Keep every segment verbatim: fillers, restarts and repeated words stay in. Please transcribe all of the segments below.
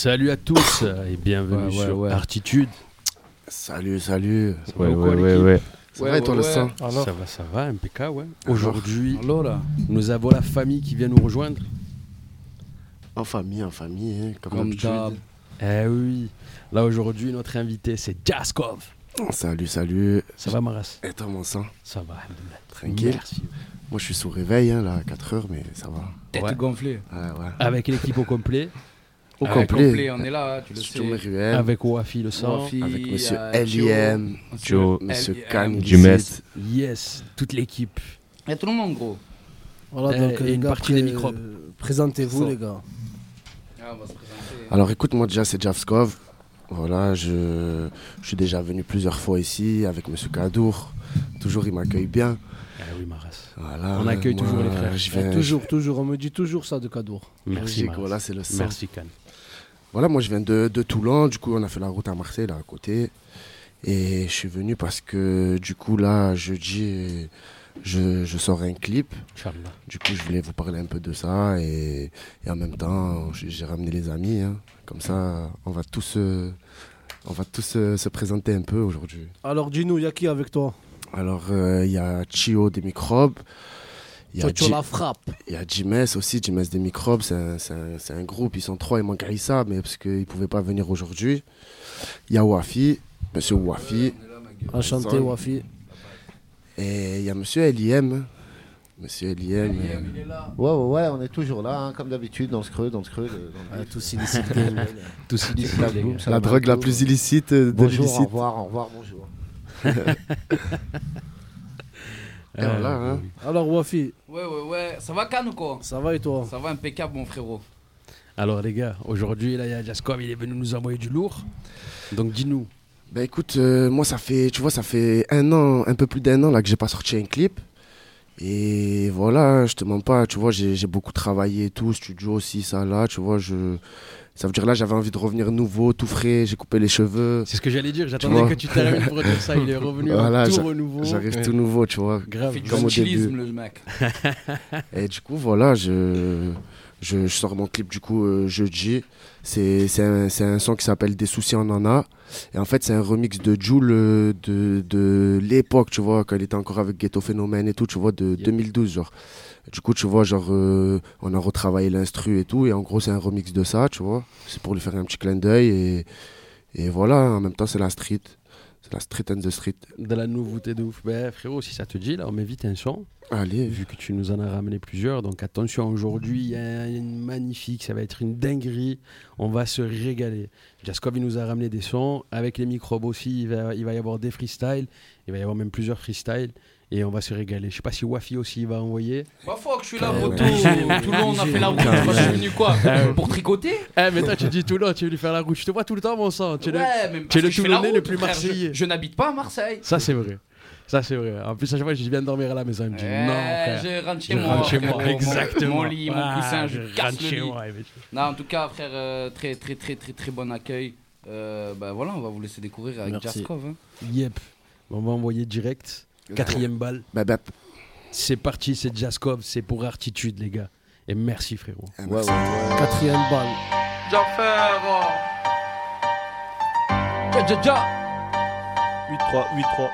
Salut à tous et bienvenue ouais, ouais, sur ouais. Artitude. Salut, salut. Ouais, ouais, ouais, ouais. Ça ouais, va et toi ouais, le sang ouais. Ça va, ça va, M P K, ouais. Aujourd'hui, alors, nous avons la famille qui vient nous rejoindre. En famille, en famille, hein, comme, comme d'hab. Eh oui. Là, aujourd'hui, notre invité, c'est Jaskov. Oh, salut, salut. Ça va, Maras? Et toi, mon sang? Ça va, tranquille. Merci. Moi, je suis sous réveil, hein, là, à quatre heures, mais ça va. Tête ouais. gonflée. Ouais, ouais. Avec l'équipe au complet. Au Avec complet. complet. On est là, tu le sais. Avec Wafi le sang. Wafi, avec monsieur L I M, Joe, monsieur Khan, Jumes. Yes, toute l'équipe. Il y a tout le monde, gros. Voilà, donc et, et une gars, partie pré- des microbes. Présentez-vous, ça. les gars. Ah, on va se présenter. Alors, écoute, moi, déjà, c'est Jaskov. Voilà, je, je suis déjà venu plusieurs fois ici avec monsieur Kadour. Toujours, il m'accueille bien. Ah oui, Maras. Voilà, on accueille moi, toujours les frères. Je viens, toujours, je... toujours. On me dit toujours ça de Kadour. Merci, Maras. Voilà, c'est le sang. Merci, Khan. Voilà, moi, je viens de, de Toulon. Du coup, on a fait la route à Marseille, là, à côté. Et je suis venu parce que, du coup, là, jeudi, je, je sors un clip. Inch'Allah. Du coup, je voulais vous parler un peu de ça. Et, et en même temps, j'ai ramené les amis. Hein. Comme ça, on va tous, euh, on va tous euh, se présenter un peu aujourd'hui. Alors, dis-nous, il y a qui avec toi? Alors, il euh, y a Chio des microbes. Il y a G- la frappe. Il y a Jimes aussi, Jimes des microbes. C'est un, c'est, un, c'est un groupe, ils sont trois. Il manque Aïssa, mais parce qu'ils ne pouvaient pas venir aujourd'hui. Il y a Wafi, monsieur Wafi. Enchanté, Wafi. Et il y a monsieur L I M. Monsieur L I M. L I M il est là. Ouais, ouais, ouais, on est toujours là, hein, comme d'habitude, dans ce creux, dans ce creux. Dans le... ah, tous illicites. Tous illicites, les gars. La drogue la plus illicite de bonjour, l'illicite. Au revoir, au revoir, bonjour. Et euh, voilà, hein. Alors, Wafi. Ouais, ouais, ouais. Ça va, Khan ou quoi? Ça va et toi? Ça va impeccable, mon frérot. Alors, les gars, aujourd'hui, là, il y a Jaskov, il est venu nous envoyer du lourd. Donc, dis-nous. Ben écoute, euh, moi, ça fait, tu vois, ça fait un an, un peu plus d'un an là que j'ai pas sorti un clip. Et voilà, je te mens pas, tu vois, j'ai, j'ai beaucoup travaillé et tout, studio aussi, ça, là, tu vois, je... Ça veut dire là, j'avais envie de revenir nouveau, tout frais, j'ai coupé les cheveux. C'est ce que j'allais dire, j'attendais que tu termines pour dire ça, il est revenu voilà, tout renouveau. J'arrive ouais. tout nouveau, tu vois. Grave, comme au début. Le mec. Et du coup, voilà, je, je, je sors mon clip du coup euh, jeudi. C'est, c'est, un, c'est un son qui s'appelle Des soucis, on en a. Et en fait, c'est un remix de Jul euh, de, de l'époque, tu vois, quand il était encore avec Ghetto Phénomène et tout, tu vois, de yep. deux mille douze, genre. Du coup, tu vois, genre, euh, on a retravaillé l'instru et tout, et en gros, c'est un remix de ça, tu vois. C'est pour lui faire un petit clin d'œil, et, et voilà, en même temps, c'est la street. C'est la street and the street. De la nouveauté de ouf. Ben, frérot, si ça te dit, là, on met vite un son. Allez. Vu que tu nous en as ramené plusieurs, donc attention, aujourd'hui, il y a une magnifique, ça va être une dinguerie. On va se régaler. Jaskov, il nous a ramené des sons. Avec les microbes aussi, il va, il va y avoir des freestyles. Il va y avoir même plusieurs freestyles. Et on va se régaler. Je sais pas si Wafi aussi va envoyer. Bah fuck, je suis là, Roto. Tout le monde a fait la route. Moi, je suis venu quoi? Pour tricoter? Eh, mais toi, tu dis Toulon, tu es venu faire la route. Je te vois tout le temps, mon sang. Tu es ouais, le, tu es le Toulonnais le plus marseillais. Je, je n'habite pas à Marseille. Ça, c'est vrai. Ça, c'est vrai. En plus, à chaque fois, je viens de dormir à la maison. Il me dit eh, non, frère. Je rentre chez je moi. Rentre chez moi. Mon, exactement. Mon lit, mon ah, coussin, je, je casse le chez lit. Moi, non, en tout cas, frère, euh, très, très, très, très, très bon accueil. Euh, bah voilà, on va vous laisser découvrir avec Jaskov. Hein. Yep. On va envoyer direct. Quatrième balle. Bap, bap. C'est parti, c'est Jaskov, c'est pour Artitude, les gars. Et merci, frérot. Ah, merci. Ouais, ouais, ouais. Quatrième balle. J'enfer. Ja, ja, ja. huit trois, huit trois.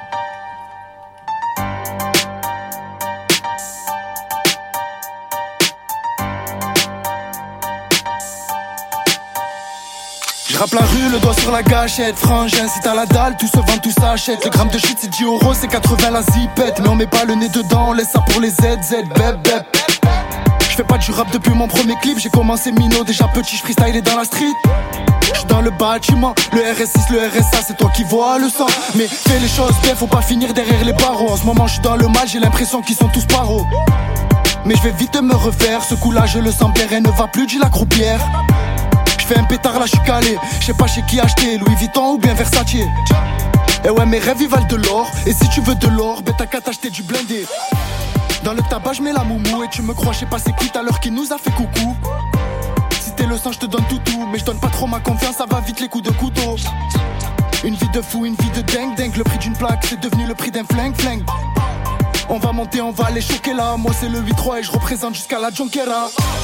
Rappe la rue, le doigt sur la gâchette. Frangin, si t'as la dalle, tout se vend, tout s'achète. Le gramme de shit, c'est dix euros, c'est quatre-vingts la zipette. Mais on met pas le nez dedans, on laisse ça pour les Z Z, bep bep. J'fais pas du rap depuis mon premier clip. J'ai commencé minot, déjà petit, j'freestyle dans la street. J'suis dans le bâtiment, le R S six, le R S A, c'est toi qui vois le sang. Mais fais les choses bien, faut pas finir derrière les barreaux. En ce moment, j'suis dans le mal, j'ai l'impression qu'ils sont tous paros. Mais j'vais vite me refaire, ce coup-là, je le sens bien, elle ne va plus, dis la croupière. J'fais un pétard là, j'suis calé. J'sais pas chez qui acheter, Louis Vuitton ou bien Versace. Et ouais, mes rêves ils valent de l'or. Et si tu veux de l'or, ben t'as qu'à t'acheter du blindé. Dans le tabac, j'mets la moumou. Et tu me crois, j'sais pas c'est qui tout à l'heure qui nous a fait coucou. Si t'es le sang, j'te donne tout tout. Mais j'donne pas trop ma confiance, ça va vite les coups de couteau. Une vie de fou, une vie de dingue, dingue. Le prix d'une plaque, c'est devenu le prix d'un flingue, flingue. On va monter, on va aller choquer là. Moi c'est le huit trois et je représente jusqu'à la Jonquera.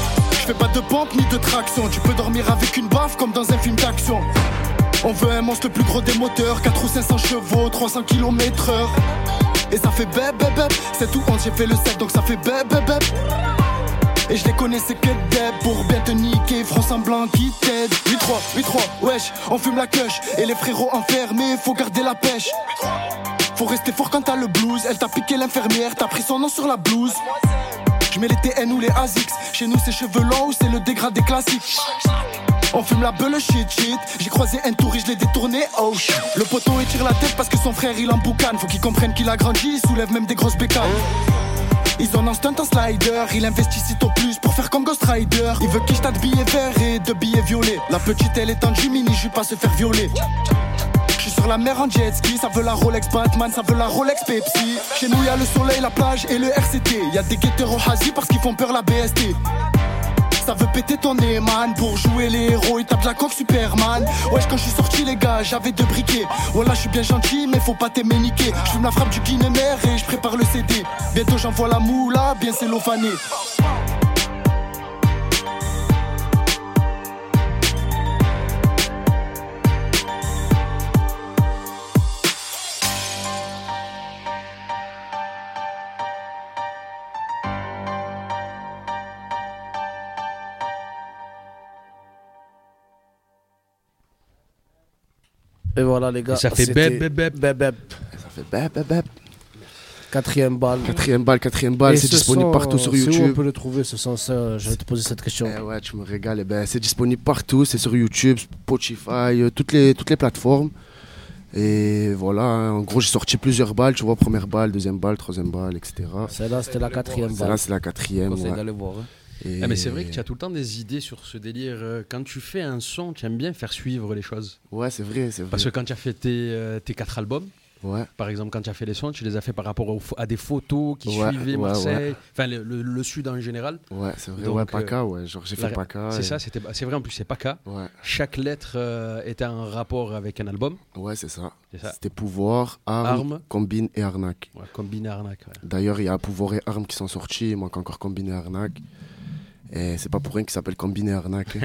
fais pas de pompe ni de traction. Tu peux dormir avec une baffe comme dans un film d'action. On veut un monstre le plus gros des moteurs. Quatre ou cinq cents chevaux, trois cents kilomètres heure. Et ça fait bep bep bep. sept ou onze j'ai fait le sept donc ça fait bep bep bep. Et je les connaissais que d'eb pour bien te niquer, front semblant qui t'aide. huit trois, huit trois, wesh, on fume la cush. Et les frérots enfermés, faut garder la pêche. Faut rester fort quand t'as le blues. Elle t'a piqué l'infirmière, t'as pris son nom sur la blouse. Je mets les T N ou les Asics. Chez nous c'est cheveux longs ou c'est le dégradé classique. On fume la beule shit shit. J'ai croisé un tour et je l'ai détourné, oh shit. Le poteau étire la tête parce que son frère il en boucane. Faut qu'il comprenne qu'il a grandi, il soulève même des grosses bécanes. Ils ont un stunt en slider, il investit sitôt plus pour faire comme Ghost Rider. Il veut quiche t'as de billets verts et de billets violets. La petite elle est en Jiminy, je vais pas se faire violer. J'suis sur la mer en jet ski, ça veut la Rolex Batman, ça veut la Rolex Pepsi. Chez nous y'a le soleil, la plage et le R C T. Y'a des guetteurs au hasi parce qu'ils font peur la B S T. Ça veut péter ton nez man, pour jouer les héros, ils tapent la coque Superman. Wesh quand je suis sorti les gars, j'avais deux briquets. Voilà je suis bien gentil mais faut pas t'aimer niquer. J'fume la frappe du Guinémer et je prépare le C D. Bientôt j'envoie la moula, bien cellophanée. Et voilà les gars. Et ça fait c'était bep, bep, bep. bep, bep. Ça fait bep, bep, bep. Quatrième balle. Quatrième balle, quatrième balle, Et c'est ce disponible son, partout sur c'est où on YouTube. peut le trouver ce son ça, je vais te poser cette question. Eh ouais, tu me régales. Eh ben, c'est disponible partout, c'est sur YouTube, Spotify, euh, toutes les, toutes les plateformes. Et voilà, hein, en gros, j'ai sorti plusieurs balles, tu vois, première balle, deuxième balle, troisième balle, et cetera. Celle-là, c'était la quatrième balle. Celle-là, c'est la Je quatrième. conseille Ouais. d'aller voir. Hein. Et... Ah mais c'est vrai que tu as tout le temps des idées sur ce délire. euh, Quand tu fais un son, tu aimes bien faire suivre les choses. Ouais, c'est vrai, c'est vrai. Parce que quand tu as fait tes, euh, tes quatre albums, Ouais. par exemple, quand tu as fait les sons, tu les as fait par rapport aux pho- à des photos qui Ouais, suivaient ouais, Marseille, ouais. enfin le, le- le sud en général. Ouais, c'est vrai. Donc, ouais, euh, Paca, ouais. Genre, j'ai la- fait Paca. C'est et- ça, c'était, c'est vrai en plus, c'est pas cas. Ouais, Chaque lettre euh, était en rapport avec un album. ouais, c'est ça. C'est ça. C'était pouvoir, arme, Arme. combine et arnaque. Ouais, combiné arnaque. Ouais. D'ailleurs, il y a pouvoir et arme qui sont sortis, il manque encore combine et arnaque. Et c'est pas pour rien qu'il s'appelle combine et arnaque.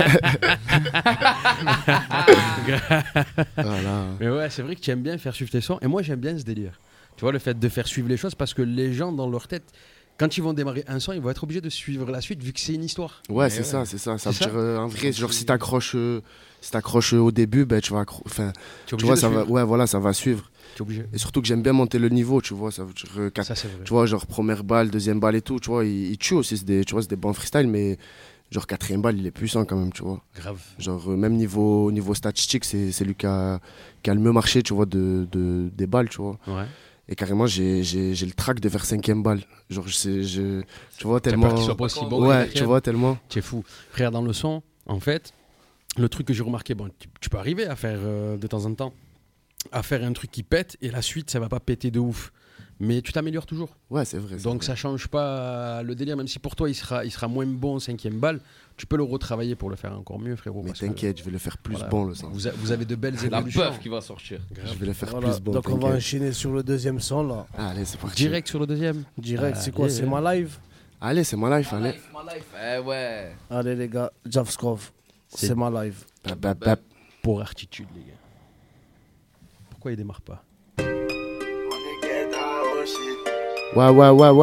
Voilà. Mais ouais, c'est vrai que tu aimes bien faire suivre tes sons. Et moi, j'aime bien ce délire. Tu vois, le fait de faire suivre les choses parce que les gens, dans leur tête, quand ils vont démarrer un son, ils vont être obligés de suivre la suite vu que c'est une histoire. Ouais, Mais c'est ouais. ça, c'est ça. Ça C'est veut ça. dire, euh, en vrai, genre, si t'accroches euh, si t'accroches, euh, au début, ben, tu vas accro- enfin, Tu es tu obligé vois, de ça suivre. va, ouais, voilà, ça va suivre. Tu es obligé. Et surtout que j'aime bien monter le niveau, tu vois. Ça veut dire, euh, quatre- Ça, c'est vrai. tu vois, genre, première balle, deuxième balle et tout, tu vois, il, il tue aussi, c'est des, tu vois, c'est des bons freestyle, mais genre, quatrième balle, il est puissant quand même, tu vois. Grave. Genre, euh, même niveau, niveau statistique, c'est c'est lui qui a, qui a le mieux marché, tu vois, de, de, des balles, tu vois. Ouais. Et carrément, j'ai j'ai- j'ai le trac de faire cinquième balle. Genre, je sais, je, tu vois, T'as tellement. peur qu'il soit pas aussi bon. Ouais, que tu vois, tellement. Tu es fou. Frère, dans le son, en fait, le truc que j'ai remarqué, bon, tu, tu peux arriver à faire euh, de temps en temps, à faire un truc qui pète et la suite, ça va pas péter de ouf. Mais tu t'améliores toujours. Ouais, c'est vrai. c'est Donc vrai. ça change pas le délire, même si pour toi il sera, il sera moins bon cinquième balle, tu peux le retravailler pour le faire encore mieux, frérot. Mais parce que, t'inquiète, je vais le faire plus voilà, bon le sang. Vous, a- vous avez de belles C'est la évolutions. puff qui va sortir. Je vais le faire Voilà. plus bon. Donc on va t'inquiète. enchaîner sur le deuxième son là. Allez, c'est parti. Direct sur le deuxième. Direct, c'est quoi? Allez. C'est ma live. Allez, c'est ma life, allez. My life, my life. Eh ouais. Allez les gars, Javskov, C'est- c'est ma live. Bap, bap, bap. Pour Artitude, les gars. Pourquoi il démarre pas? Ouais, ouais, ouais, ouais.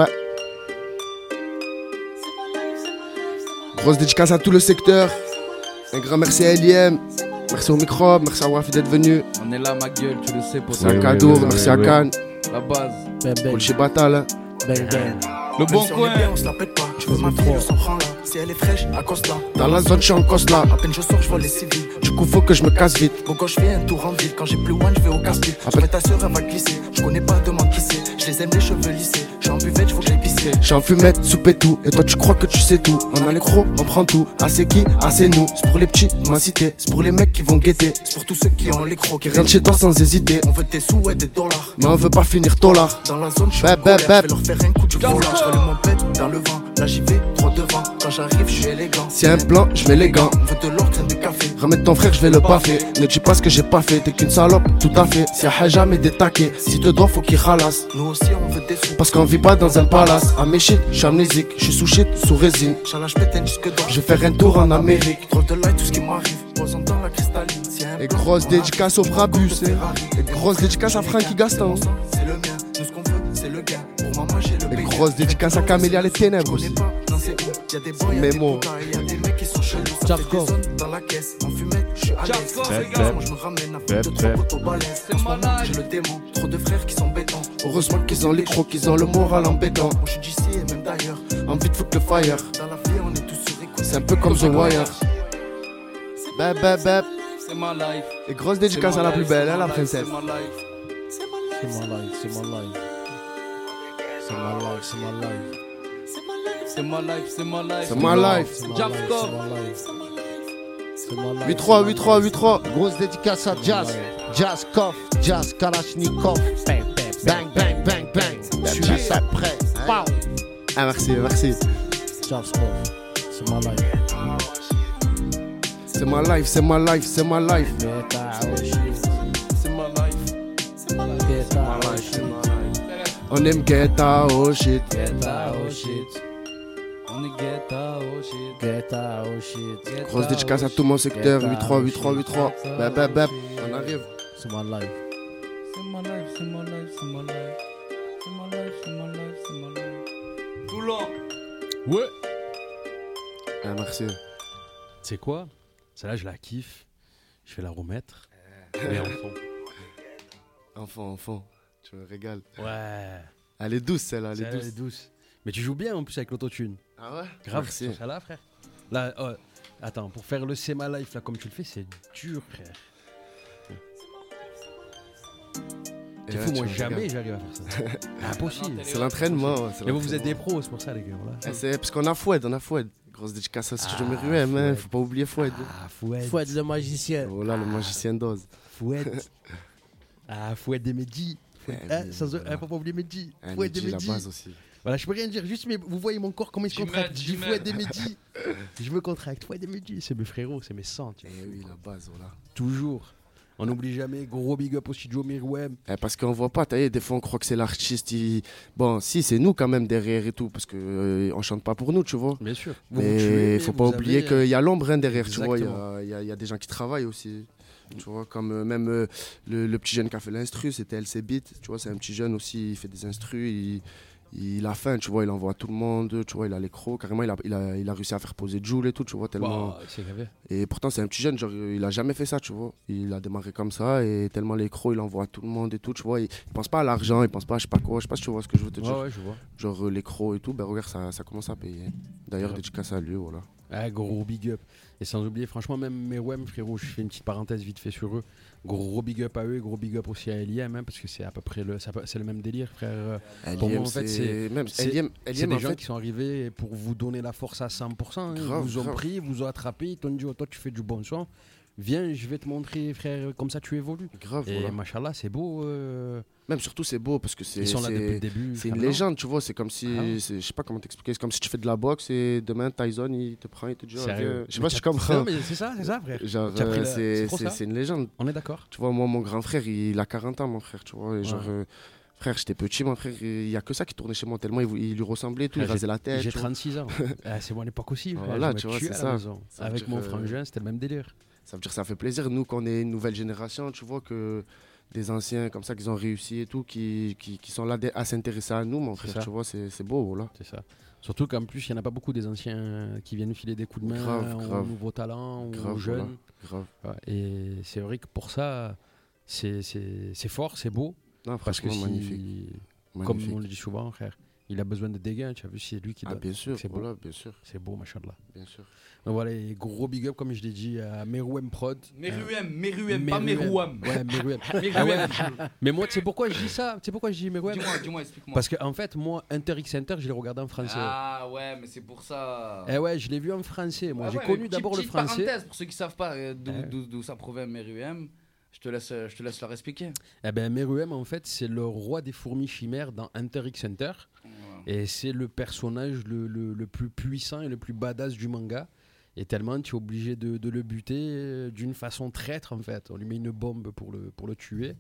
Grosse dédicace à tout le secteur. Un grand merci à L I M. Merci au micro, merci à Wafi d'être venu. On est là, ma gueule, tu le sais, pour Merci ça. à Kadour, merci à Khan. La base. Bang Pour bang, le Chibatal. hein. bang bang. Le bon Même si on coin. est bien, on se la pète pas. Tu veux ma vie, on s'en prend là. Si elle est fraîche, accoste là. Dans la zone, je suis en cause là. À peine je sors, je vois les civils. Du coup, faut que je me casse vite. Bon, quand je fais un tour en ville, quand j'ai plus loin, je vais au casse-pied. Après ta soeur, elle va glisser. Je connais pas, demande qui c'est. Je les aime, les cheveux lissés. J'suis en buvette, j'fous que j'ai pissé. J'suis en fumette, soupe et tout. Et toi, tu crois que tu sais tout. On a les gros, on prend tout. Ah, c'est qui? Ah, c'est nous. C'est pour les petits, ma cité. C'est pour les mecs qui vont guetter. C'est pour tous ceux qui ont les crocs. Qui rentrent chez toi sans hésiter. On veut tes sous et des dollars. Mais on veut pas finir tolard. Dans la zone, je suis Bap, en bap, colère. bap. Je vais leur faire un coup du volant. Je rallume mon pet dans le vent. Là, j'y vais, trop devant. Quand j'arrive, je suis élégant. S'il y a un plan, je mets les gants. On veut de l'or, tiens, du café. Remets ton frère, je vais le baffer. Ne dis pas ce que j'ai pas fait, t'es qu'une salope, tout à fait. Si y'a jamais des taquets, si te dois, faut qu'il ralasse. Nous aussi, on veut des sous. Parce qu'on vit pas dans un palace. À mes shit, je suis amnésique, je suis sous shit, sous résine. J'allais péter un disque d'or. Je vais faire un tour en Amérique. Drôle de light, tout ce qui m'arrive. Posant dans la cristalline. Et grosse dédicace au Brabus. Et grosse dédicace à Frankie Gaston. C'est le mien, tout ce qu'on veut, c'est le gain. Pour maman, j'ai le Et béguin. grosse dédicace à Camélia les Ténèbres aussi. Non, c'est où? Y'a des boys, y'a des Mémo. putas et y'a des mecs qui sont chelous. Ça Jack fait des Cove. zones dans la caisse. En fumette, je suis à l'aise. Moi, je me ramène à fond de trop poteaux balèzes. En ce moment, j'ai le démon. Trop de frères qui sont bétants. Heureusement qu'ils ont les crocs, qu'ils ont le moral embêtant. Moi, je suis d'ici et même d'ailleurs. Envie de foutre le fire. Dans la vie, on est tous sur écoute. C'est un peu comme The Wire. Bap bap bap. C'est ma life. Et grosse dédicace à la plus belle, hein, la princesse. C'est ma life. C'est ma life, c'est ma life. C'est ma life, c'est ma life. C'est ma life, c'est ma life. C'est ma life. C'est ma Jack life, Scott. c'est ma life. C'est ma life. huit trois, huit trois, huit trois. Grosse dédicace à Jazz, Jazz Koff, Jazz Kalashnikov. Bang, bang, bang, bang. Je suis là, ça prêt. Pow. Ah, merci, merci. Jack Scott. C'est ma life. C'est ma life, c'est ma life, c'est ma life. Get out shit. C'est ma life. Get out shit. On aime get out shit. Get out shit. On est get out, shit. Get out shit. Get Grosse out, dédicace à tout mon secteur. huit trois, huit trois, huit trois. Bap bap bap. On arrive. C'est ma life. C'est ma life, c'est ma life, c'est ma life. C'est ma life, c'est ma life, c'est ma life. Toulon. Ouais. Ah, merci. C'est quoi? Celle-là, je la kiffe. Je vais la remettre. Mais en fond. Enfant, enfant. Tu me régales. Ouais. Elle est douce celle-là, elle est Celle-là, douce. elle est douce. Mais tu joues bien en plus avec l'autotune. Ah ouais? Grave, Merci. sur celle-là, frère. Là, oh, attends, pour faire le C'est ma life, là, comme tu le fais, c'est dur, frère. Et C'est là, fou, tu moi, me jamais régales. j'arrive à faire ça. Impossible. C'est l'entraînement. ouais, c'est Mais vous, vous êtes l'entraînement. des pros, c'est pour ça, les gars. Voilà. Eh, c'est parce qu'on a Foued, on a Foued. Grosse dédicace à Studio Ah, Meruem, hein. Foued. Faut pas oublier Foued. Ah, Foued. Fouette le magicien. Oh là, le magicien d'Oz. Foued. Ah, Foued des Mehdi. Foued- Eh, Ah, mais sans... voilà. ah, faut pas oublier Mehdi. Ah, Foued des Mehdi, la Mehdi. base aussi. Voilà, je peux rien dire, juste mais vous voyez mon corps, comment il se Jimmy, contracte. Je dis Jimmy. Foued des Mehdi. Je me contracte. Foued des Mehdi, c'est mes frérots, c'est mes sangs. tu Eh vois. oui, la base, voilà. Toujours. On n'oublie jamais, gros big up au studio Meruem. Eh, parce qu'on voit pas, t'as vu, des fois on croit que c'est l'artiste. il- Bon, si, c'est nous quand même derrière et tout, parce que euh, on chante pas pour nous, tu vois. Bien sûr. Vous vous Mais tuez, il faut vous pas oublier avez, euh, qu'il y a l'ombre hein, derrière, tu vois. Il y Exactement. a, il y a- il y a des gens qui travaillent aussi. Tu vois, comme euh, même euh, le, le petit jeune qui a fait l'instru, c'était L C Beat. Tu vois, c'est un petit jeune aussi, il fait des instrus. Il, il a faim, tu vois, il envoie à tout le monde. Tu vois, il a les crocs. Carrément, il a, il, a, il a réussi à faire poser Joule et tout, tu vois, tellement. Bah, c'est gravé. Et pourtant, c'est un petit jeune, genre, il a jamais fait ça, tu vois. Il a démarré comme ça et tellement les crocs, il envoie à tout le monde et tout, tu vois. Il, il pense pas à l'argent, il pense pas à je sais pas quoi. Je sais pas si tu vois ce que je veux te dire. Ouais, ouais, je vois. Genre, euh, les crocs et tout, ben regarde, ça, ça commence à payer. D'ailleurs, Ouais. dédicace à lui, voilà. Ah, gros big up. Et sans oublier, franchement, même Meruem, frérot, je fais une petite parenthèse vite fait sur eux. Gros big up à eux, gros big up aussi à L I M, hein, parce que c'est à peu près le, c'est à peu- c'est le même délire, frère. Pour moi, en fait, c'est- Même c'est- L I M, C'est L I M, des en gens fait, qui sont arrivés pour vous donner la force à cent pour cent. hein. Ils Grave, vous ont grave. pris, ils vous ont attrapé, ils t'ont dit, oh, toi, tu fais du bon son. Viens, je vais te montrer, frère, comme ça tu évolues. grave, Et voilà. machallah, c'est beau. euh, Même surtout, c'est beau parce que c'est. Ils sont là c'est- depuis le début. C'est une frère, non légende, tu vois. C'est comme si. Ah ouais. c'est- Je sais pas comment t'expliquer. C'est comme si tu fais de la boxe et demain Tyson il te prend et te dit. oh, Sérieux. viens. Je sais Mais pas si tu t'as- comprends. Non, mais c'est ça, c'est ça, frère. Genre, t'as pris euh, la- c'est c'est trop c'est- ça. c'est une légende. On est d'accord. Tu vois, moi, mon grand frère, il a quarante ans, mon frère, tu vois. Et genre, Ouais. euh, frère, j'étais petit, mon frère, il y a que ça qui tournait chez moi, tellement il, il lui ressemblait et tout, il Frère, rasait la tête. J'ai tu vois. trente-six ans. Ah, c'est mon époque aussi. frère. Voilà, Je me tu vois, tuais c'est à la ça. maison. Ça veut Avec dire, mon euh, frangin, c'était le même délire. Ça veut dire que ça fait plaisir, nous, qu'on est une nouvelle génération, tu vois, que des anciens comme ça, qui ont réussi et tout, qui, qui, qui sont là dé- à s'intéresser à nous, mon C'est frère, ça. tu vois, c'est c'est beau, voilà. C'est ça. Surtout qu'en plus, il n'y en a pas beaucoup des anciens qui viennent filer des coups de main Grave, aux grave. nouveaux talents, aux Grave, jeunes. Grave. Ouais, et c'est vrai que pour ça, c'est c'est- c'est fort, c'est beau. Non, Parce que franchement, si, magnifique. comme magnifique. on le dit souvent, frère, il a besoin de dégâts. Tu as vu, c'est lui qui Ah, donne. bien sûr, C'est beau. voilà, bien sûr, C'est beau, machallah. bien sûr. Donc voilà, et gros big up, comme je l'ai dit, à Meruem Prod. Meruem, Meruem, pas Meruem. Merouam. Ouais, Meruem. Meruem. Ah ouais. Mais moi, tu sais pourquoi je dis ça? Tu sais pourquoi je dis Meruem? Dis-moi, dis-moi, explique-moi. Parce qu'en fait, moi, Inter X Center, je l'ai regardé en français. Ah ouais, mais c'est pour ça. Eh ouais, je l'ai vu en français. Moi, Ouais, j'ai ouais, connu mais d'abord petite- le petite français. parenthèse, pour ceux qui savent pas euh, d'où Ouais. d'où- d'où ça provient Meruem, je te laisse, euh, je te laisse leur expliquer. Eh ben, Meruem, en fait, c'est le roi des fourmis chimères dans Inter X Center. Et c'est le personnage le, le- le plus puissant et le plus badass du manga. Et tellement tu es obligé de, de le buter euh, d'une façon traître, en fait. On lui met une bombe pour le, pour le tuer,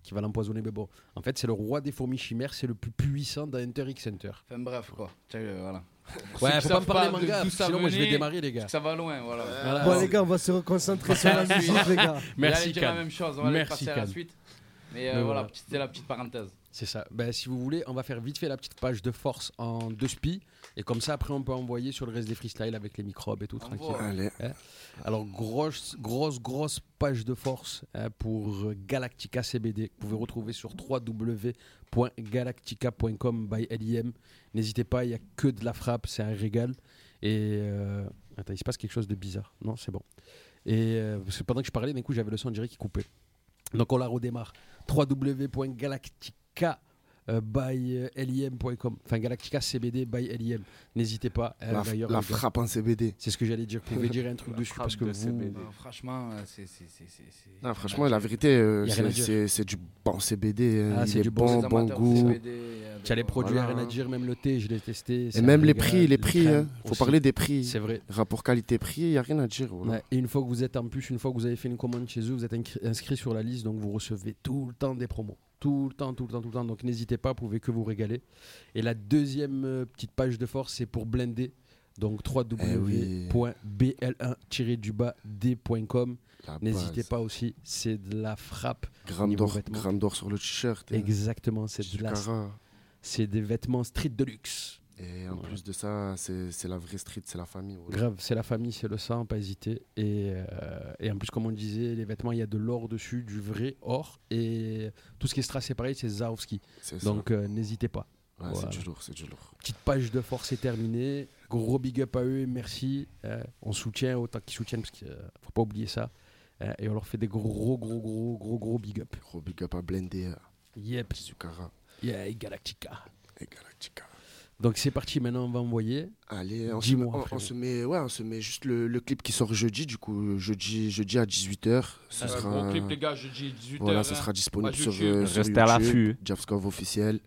qui va l'empoisonner. Mais bon, en fait, c'est le roi des fourmis chimères, c'est le plus puissant dans Hunter x Hunter. Enfin bref, quoi. Tiens, euh, voilà. Ouais, faut pas me parler de- manga, d'où ça sinon moi je vais venait, démarrer, les gars. Ça va loin, voilà. Voilà. Bon, les gars, on va se reconcentrer sur la musique, les gars. Merci, J'allais dire la Can. même chose, on va aller Merci, passer à la Can. suite. Mais, euh, Mais voilà, voilà. petite- c'était la petite parenthèse. C'est ça. Ben, si vous voulez, on va faire vite fait la petite page de force en deux spi. Et comme ça, après, on peut envoyer sur le reste des freestyles avec les microbes et tout, Envoie. tranquille. Allez. Alors, grosse, grosse, grosse page de force hein, pour euh, Galactica C B D. Vous pouvez retrouver sur w w w point galactica point com by L I M. N'hésitez pas, il n'y a que de la frappe, c'est un régal. Et euh, attends, il se passe quelque chose de bizarre. Non, c'est bon. Et euh, parce que pendant que je parlais, d'un coup, j'avais le son direct qui coupait. Donc, on la redémarre. w w w point galactica by L I M point com. Enfin, Galactica C B D by L I M. N'hésitez pas. euh, La, d'ailleurs, la les gars. frappe en C B D. C'est ce que j'allais dire. Vous pouvez dire un truc dessus frappe parce que de vous. C B D. Non, franchement, euh, c'est. c'est, c'est, c'est, c'est- Non, franchement, la vérité, euh, Y a rien à c'est- dire. c'est c'est du bon C B D. euh, Ah, il c'est est du bon. bon, Les bon amateurs de goût. C B D, euh, Tu as les de- produits, Voilà, rien à hein. dire, même le thé, je l'ai testé. c'est Et un même les régal, prix, les les prix, crèmes hein. Faut aussi. parler des prix. C'est vrai. Rapport qualité-prix, il n'y a rien à dire. voilà. Ouais, et une fois que vous êtes en plus, une fois que vous avez fait une commande chez eux, vous êtes incri- inscrit sur la liste, donc vous recevez tout le temps des promos. Tout le temps, tout le temps, tout le temps. Donc n'hésitez pas, vous pouvez que vous régaler. Et la deuxième euh, petite page de force, c'est pour Blender. Donc w w w point b l un tiret du bas d point com. La N'hésitez base. pas aussi, c'est de la frappe. Gramme niveau d'or, vêtements. gramme d'or sur le t-shirt. hein. Exactement, c'est Du de la, Cara. c'est des vêtements street de luxe. Et en Voilà. plus de ça, c'est c'est la vraie street, c'est la famille. voilà. Grave, c'est la famille, c'est le sang, pas hésiter. Et, euh, et en plus, comme on disait, les vêtements, il y a de l'or dessus, du vrai or. Et tout ce qui est strass, c'est pareil, c'est Swarovski. C'est ça. Donc euh, n'hésitez pas. Ouais, voilà. c'est du lourd, c'est du lourd. Petite page de force est terminée. Gros big up à eux et merci. Euh, on soutient autant qu'ils soutiennent parce qu'il ne faut pas oublier ça. Euh, et on leur fait des gros, gros, gros, gros, gros big up. Gros big up à Blender, Yep, Zucara yeah, Galactica. et Galactica. Donc c'est parti, maintenant on va envoyer. Allez, on se, Dis-moi, on- on, frérot. se met, ouais, on se met juste le, le clip qui sort jeudi, du coup, jeudi, jeudi à dix-huit heures. Ce Euh, sera, Gros clip, les gars, jeudi dix-huit heures. voilà, ce sera disponible Page sur, YouTube. euh, sur Restez à YouTube, l'affût. Javskov officiel.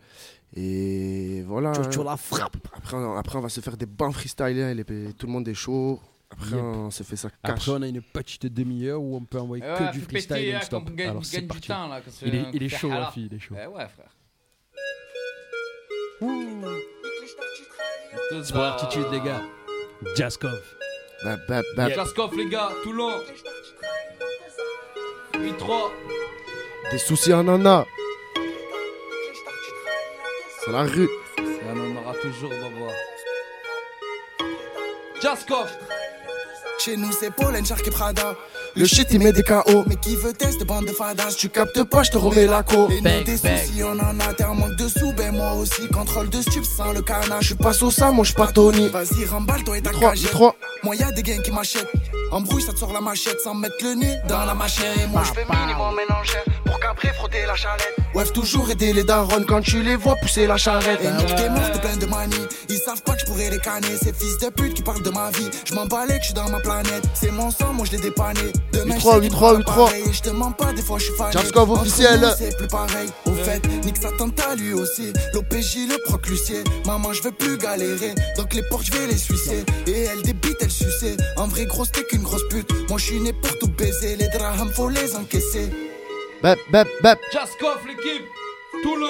Et voilà. Tu- tu hein. la frappe. Après, on, après, on va se faire des bons freestyles, hein, les- tout le monde est chaud. Après, Yep. on se fait ça cash. Après, on a une petite demi-heure où on peut envoyer Ouais, que du fais freestyle péter, hein, non-stop. qu'on gagne- Alors c'est gagne du parti. temps, là, que c'est Il est, un il est fait chaud, la halal. fille, il est chaud. Eh ouais, frère. C'est pour l'attitude, les gars. Jaskov. Bah, bah, bah, Jaskov, les gars, Toulon. huit trois. Des soucis, on en a. C'est la rue. Et on en aura toujours, Baba. Jaskov. Chez nous c'est Pollen, Shark et Prada. Le shit, il met des K O. Mais qui veut tester bande de fadas? Tu captes pas, je te remets la co. Et nous des soucis, on en a, t'es en manque de sous, ben moi aussi. Contrôle de stup sans le canard. Je suis pas Sosa, moi je suis pas Tony. Vas-y, remballe-toi et ta trois, cagette. trois. Moi y'a des gains qui m'achètent. Embrouille, ça te sort la machette sans mettre le nez dans la machine. Et moi je fais minimum mélanger pour qu'après frotter la chalette. Ouais, toujours aider les darons quand tu les vois pousser la charrette. Et nous t'es mort, t'es plein de manie. Ils savent pas que je pourrais les canner. Ces fils de pute qui parlent de ma vie. Je m'en balais que je suis dans ma planète. C'est mon sang, moi je l'ai dépanné. Demain, huit trois, je sais huit qu'il trois, fera huit trois. pareil. Je te mens pas, des fois je suis fan. Jaskov officiel. C'est plus pareil. Au fait, nique sa tante à lui aussi. L'O P J, le proc Lucier. Maman, je veux plus galérer. Donc les portes, je vais les sucer. Et elle débite, elle sucer. En vrai, grosse, t'es qu'une grosse pute. Moi, je suis né pour tout baiser. Les drahams, faut les encaisser. Bap, bap, bap. Jaskov, l'équipe. Toulon.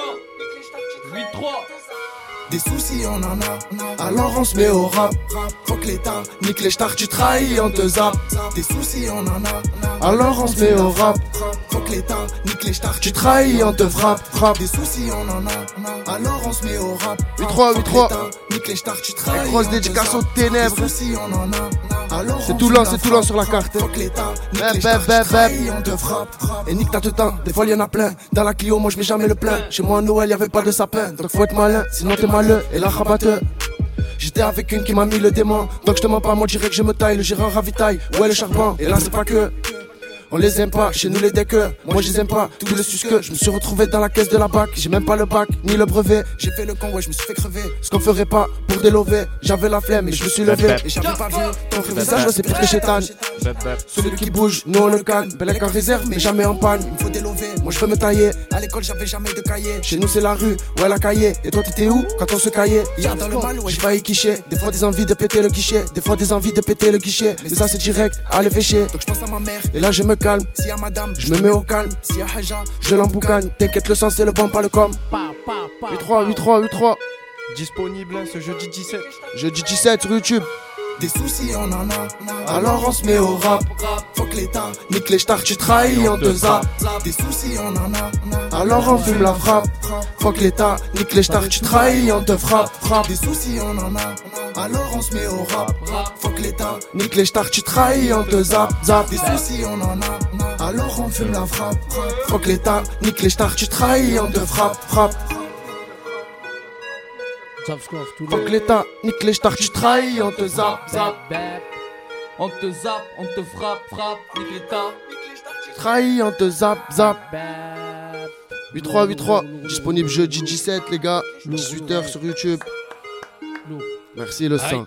huit trois. Des soucis, on en a. Alors on se met au rap. Fuck l'État, nique les stars, tu trahis, on te zappe. Des soucis, on en a. Alors on se met au rap. Fuck l'État, nique les stars, Tu trahis, on te frappe, frappe. Des soucis, on en a. Alors on se met au rap. huit trois, huit trois. Nique les stars, tu trahis. Grosse on te dédicace zappe. aux ténèbres. Des soucis, on en a. Alors C'est on Toulon, se c'est la Toulon frappe. sur la carte. Fuck l'État, nique Bap, les bap, stars, bap, tu trahis, on te frappe. Et nique ta temps, des fois y'en a plein. Dans la Clio, moi je vais jamais le plein. Chez moi à Noël, y'avait pas de sapin. Donc faut être malin, sinon t'es malin. Et la rabatteur. J'étais avec une qui m'a mis le démon. Donc je te mens pas, moi je dirais que je me taille. Le gérant ravitaille, ouais le charbon. Et là c'est pas que on les aime pas, chez nous les deckers. Moi je les aime pas, tous les susque. Je me suis retrouvé dans la caisse de la bac. J'ai même pas le bac, ni le brevet. J'ai fait le con, ouais, je me suis fait crever. Ce qu'on ferait pas pour délover. J'avais la flemme et je me suis levé. Et j'avais pas vu ton Ton visage, ouais, c'est pire que chétan. Celui qui bouge, nous on le calme. Bellec en réserve, mais jamais en panne. Il me faut délover. Moi je veux me tailler. À l'école, j'avais jamais de cahier. Chez nous c'est la rue, ouais la cahier. Et toi t'étais où quand on se caillait? Y'a dans le mal, ouais. J'ai failli quicher. Des fois des envies de péter le guichet. Des fois des envies de péter le guichet. Mais ça c'est direct, allez fais chier. Donc je pense à ma mère. Et là je me calme. Si y'a madame, Je me mets au calme. Si y'a Haja, Je l'emboucane. T'inquiète, le sens c'est le bon, pas le com. huit trois, huit trois, huit trois. Disponible hein, ce jeudi dix-sept. Jeudi dix-sept sur YouTube. des soucis on en a. Alors on se met au rap. Fuck l'État, Nique les stars, tu trahis, on te zappe. des soucis on en a. Alors on fume la frappe. Fuck l'État, nique les stars, tu trahis, on te frappe. Frappe. Des soucis on en a. Alors on se met au rap. Fuck l'État, Nique les stars, tu trahis, on te zappe. Zappe. des soucis on en a. Alors on fume la frappe. Fuck l'État, nique les stars, tu trahis, on te frappe. Frappe. Fuck l'État, nique les stars, tu trahis, on te zappe. Zappe. On te zappe, on te frappe, frappe, nique l'état. Trahis, on te zappe. Zappe. huit trois, huit trois. Disponible jeudi dix-sept, les gars. dix-huit heures sur YouTube. Merci, le sang.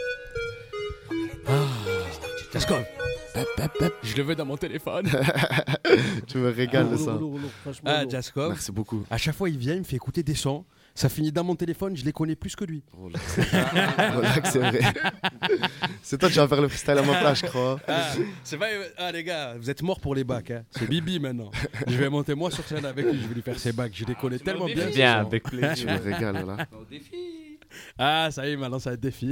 Jaskov. Je le veux dans mon téléphone. Tu me régales, le sang. Ah, Jaskov. Merci beaucoup. À chaque fois, il vient, il me fait écouter des sons. Ça finit dans mon téléphone, je les connais plus que lui. Relax, c'est vrai. C'est toi qui vas faire le freestyle à ma place, je crois. Ah, c'est vrai, ah les gars, vous êtes morts pour les bacs. Hein. C'est Bibi maintenant. Je vais monter moi sur scène avec lui, je vais lui faire ses bacs. Je les connais tellement bien. Bien, avec plaisir. Tu me régales, là. Au défi. Ah, ça y est, maintenant ça va être défi.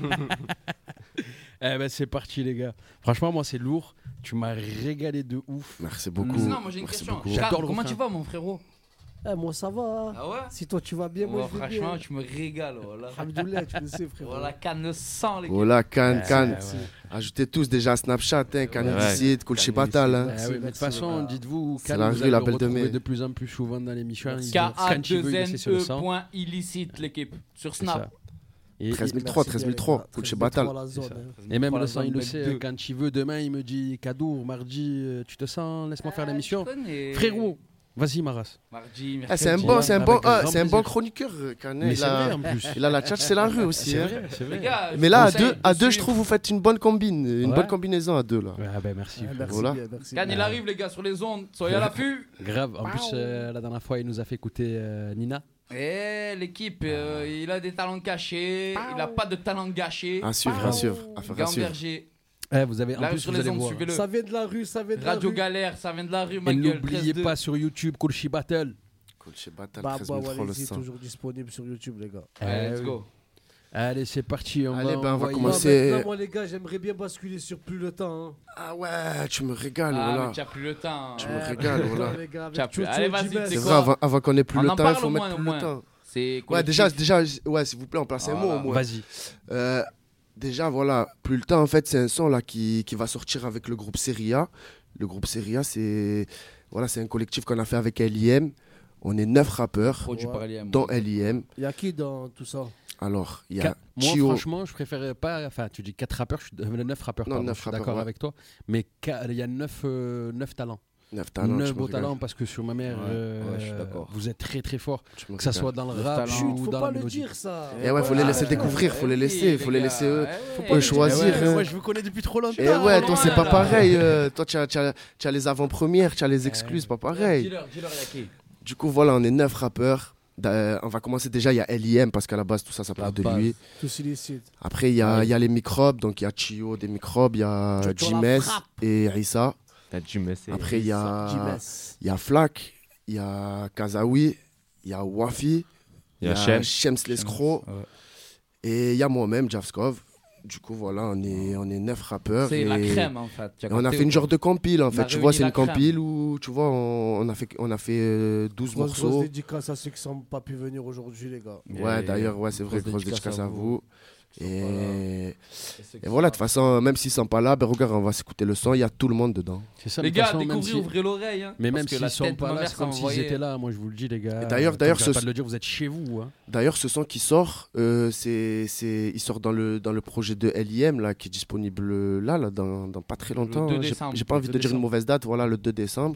Eh ben c'est parti les gars. Franchement, moi c'est lourd. Tu m'as régalé de ouf. Merci beaucoup. Sinon, moi j'ai une Merci question. beaucoup. J'adore J'adore le Comment refrain. tu vas, mon frérot? Eh, moi ça va. Hein. Ah ouais? Si toi tu vas bien, moi Ouais, je vais bien. franchement, tu me régales. Voilà. Alhamdoulilah, tu le sais, frérot. Voilà, canne le sang, les gars. Voilà, Can, Ouais, Can. ouais. Ajoutez tous déjà Snapchat, hein, Can Ouais. ici, Cool chez Batal. Hein. Ah oui, mais de toute façon, dites-vous, C'est Can, la vous rue, allez la le Belle de retrouver Mai. de plus en plus souvent dans l'émission. Il K dit, A quand il veut, il deux est N laissé sur le E sang. point illicite, l'équipe. Sur C'est Snap. ça. Et, treize mille et- trois, treize mille trois, Cool chez Batal. et même Voilà, le sang, il zone le Belle sait, deux. quand il veut, demain, il me dit Kadour, mardi, euh, tu te sens, laisse-moi faire Ah, l'émission. je connais. Frérot, vas-y, Maras. Mardi, Ah, c'est un mercredi. bon, c'est un avec bon, grand ah, c'est un bon plaisir. chroniqueur, Can. Mais Il c'est a- vrai en plus. il a la tchatch, c'est la rue aussi. C'est hein. vrai, c'est Les vrai. gars, Mais là, à je vous deux, conseille à de deux, je suivre. trouve vous faites une bonne combine, une Ouais. bonne combinaison à deux là. Ah ben merci. frère. Merci Voilà. bien, merci. Can, bien. il arrive, les gars, sur les ondes. Soyez à l'affût. Grave. En plus, euh, la dernière fois, il nous a fait écouter euh, Nina. Eh, l'équipe, euh, il a des talents cachés. Il a pas de talent gâché. À suivre, à suivre, à faire à suivre. Gamberger. Eh, vous avez, en Là, plus, sur vous les allez ondes, voir. suivez-le. Ça vient de la rue, ça vient de la Radio rue. Galère, ça vient de la rue, ma Et gueule. n'oubliez treize deux. pas sur YouTube, Kolchi Battle. Cool chez Batal, Bah, treize bah, mille trois, le allez-y, sang. toujours disponible sur YouTube, les gars. Allez, Eh let's oui. go. Allez, c'est parti. On Allez, va, ben, on va envoyer- commencer. Non, maintenant, moi, les gars, j'aimerais bien basculer sur plus le temps. Hein. Ah ouais, tu me régales, Ah, voilà. mais tu as plus le temps. Tu me Ouais. régales, voilà. Les gars, avec Tu as plus- Tchotcho, Allez, vas-y, Jimès. c'est C'est quoi vrai, avant, avant qu'on ait plus On le en temps, il parle faut au mettre moins, plus au le moins. temps. C'est Ouais, collectif. déjà, déjà, ouais, s'il vous plaît, on place un mot Voilà. au moins. Vas-y. Euh, déjà, voilà, plus le temps, en fait, c'est un son là qui, qui va sortir avec le groupe Seria. Le groupe Seria, c'est voilà, c'est un collectif qu'on a fait avec L I M. On est neuf rappeurs, Produit Ouais. par L I M. dont L I M. Il y a qui dans tout ça? Alors, il y a Qua- Moi, Chio. franchement, je préférais pas. Enfin, tu dis quatre rappeurs, je suis... euh, neuf rappeurs, Non, pardon, neuf je suis rappeurs, d'accord ouais. avec toi. Mais ca- il y a neuf, euh, neuf talents. neuf talents, neuf tu me beaux régales. talents parce que sur ma mère, Ouais, euh, ouais, je suis d'accord. vous êtes très très fort. Tu me Que ça régales. soit dans le Neuf rap talents. Chut, ou faut dans pas la le mélodie. dire, ça. Eh ouais, faut les laisser Ouais, découvrir, faut les ouais, laisser, faut les gars, laisser eux. ouais, Faut ouais. pas choisir, Ouais, hein. ouais. Moi, je vous connais depuis trop longtemps. Et ouais, toi, c'est pas là. pareil. euh, toi, tu as, tu as- tu as les avant-premières, tu as les exclus, c'est pas pareil. Dis-leur, dis-leur, il y a qui? Du coup, voilà, on est neuf rappeurs. Da- On va commencer déjà, il y a L I M parce qu'à la base, tout ça, ça part La de base. lui. Tous illicites. Après, il y, a- Ouais. il y a les microbes, donc il y a Chio des microbes, il y a Jojo la Jimes frappe. et Rissa. T'as dû me c'est- Après, il y a, Jimès. il y a Flack, il y a Kazaoui, il y a Wafi, Il y a Shem. Shems l'escroc Ouais. et il y a moi-même, Javskov. Du coup, voilà, on est, on est neuf rappeurs. C'est et- la crème en fait. Tu as et on a capté fait ou une pas? genre de compile en On a fait. Tu réuni vois, c'est la une crème. compile où, tu vois, on, on a fait, on a fait euh, douze Grosse, grosse morceaux. dédicace à ceux qui sont pas pu venir aujourd'hui, les gars. Ouais, Et- d'ailleurs, ouais, c'est vrai, grosse grosse dédicace dédicace à à vous. vous. Ils sont Et, pas là. Et ceux qui et voilà, de sont toute façon, même s'ils sont pas là, ben regarde, on va s'écouter le son, il y a tout le monde dedans. C'est ça, Les mais de gars, toute façon, même découvrez, si- ouvrez l'oreille. hein, Mais même parce que s'ils la sont tête de pas ma là, mère c'est comme s'est s'ils envoyée. étaient là. Moi, je vous le dis, les gars. Et d'ailleurs- Comme d'ailleurs, j'arrête ce- pas de le dire, vous êtes chez vous. Hein. D'ailleurs, ce son qui sort, euh, c'est, c'est, il sort dans le, dans le projet de L I M, là, qui est disponible là, là dans, dans pas très longtemps. deux J'ai- décembre. J'ai pas envie Le de deux dire une décembre. mauvaise date, voilà, le deux décembre.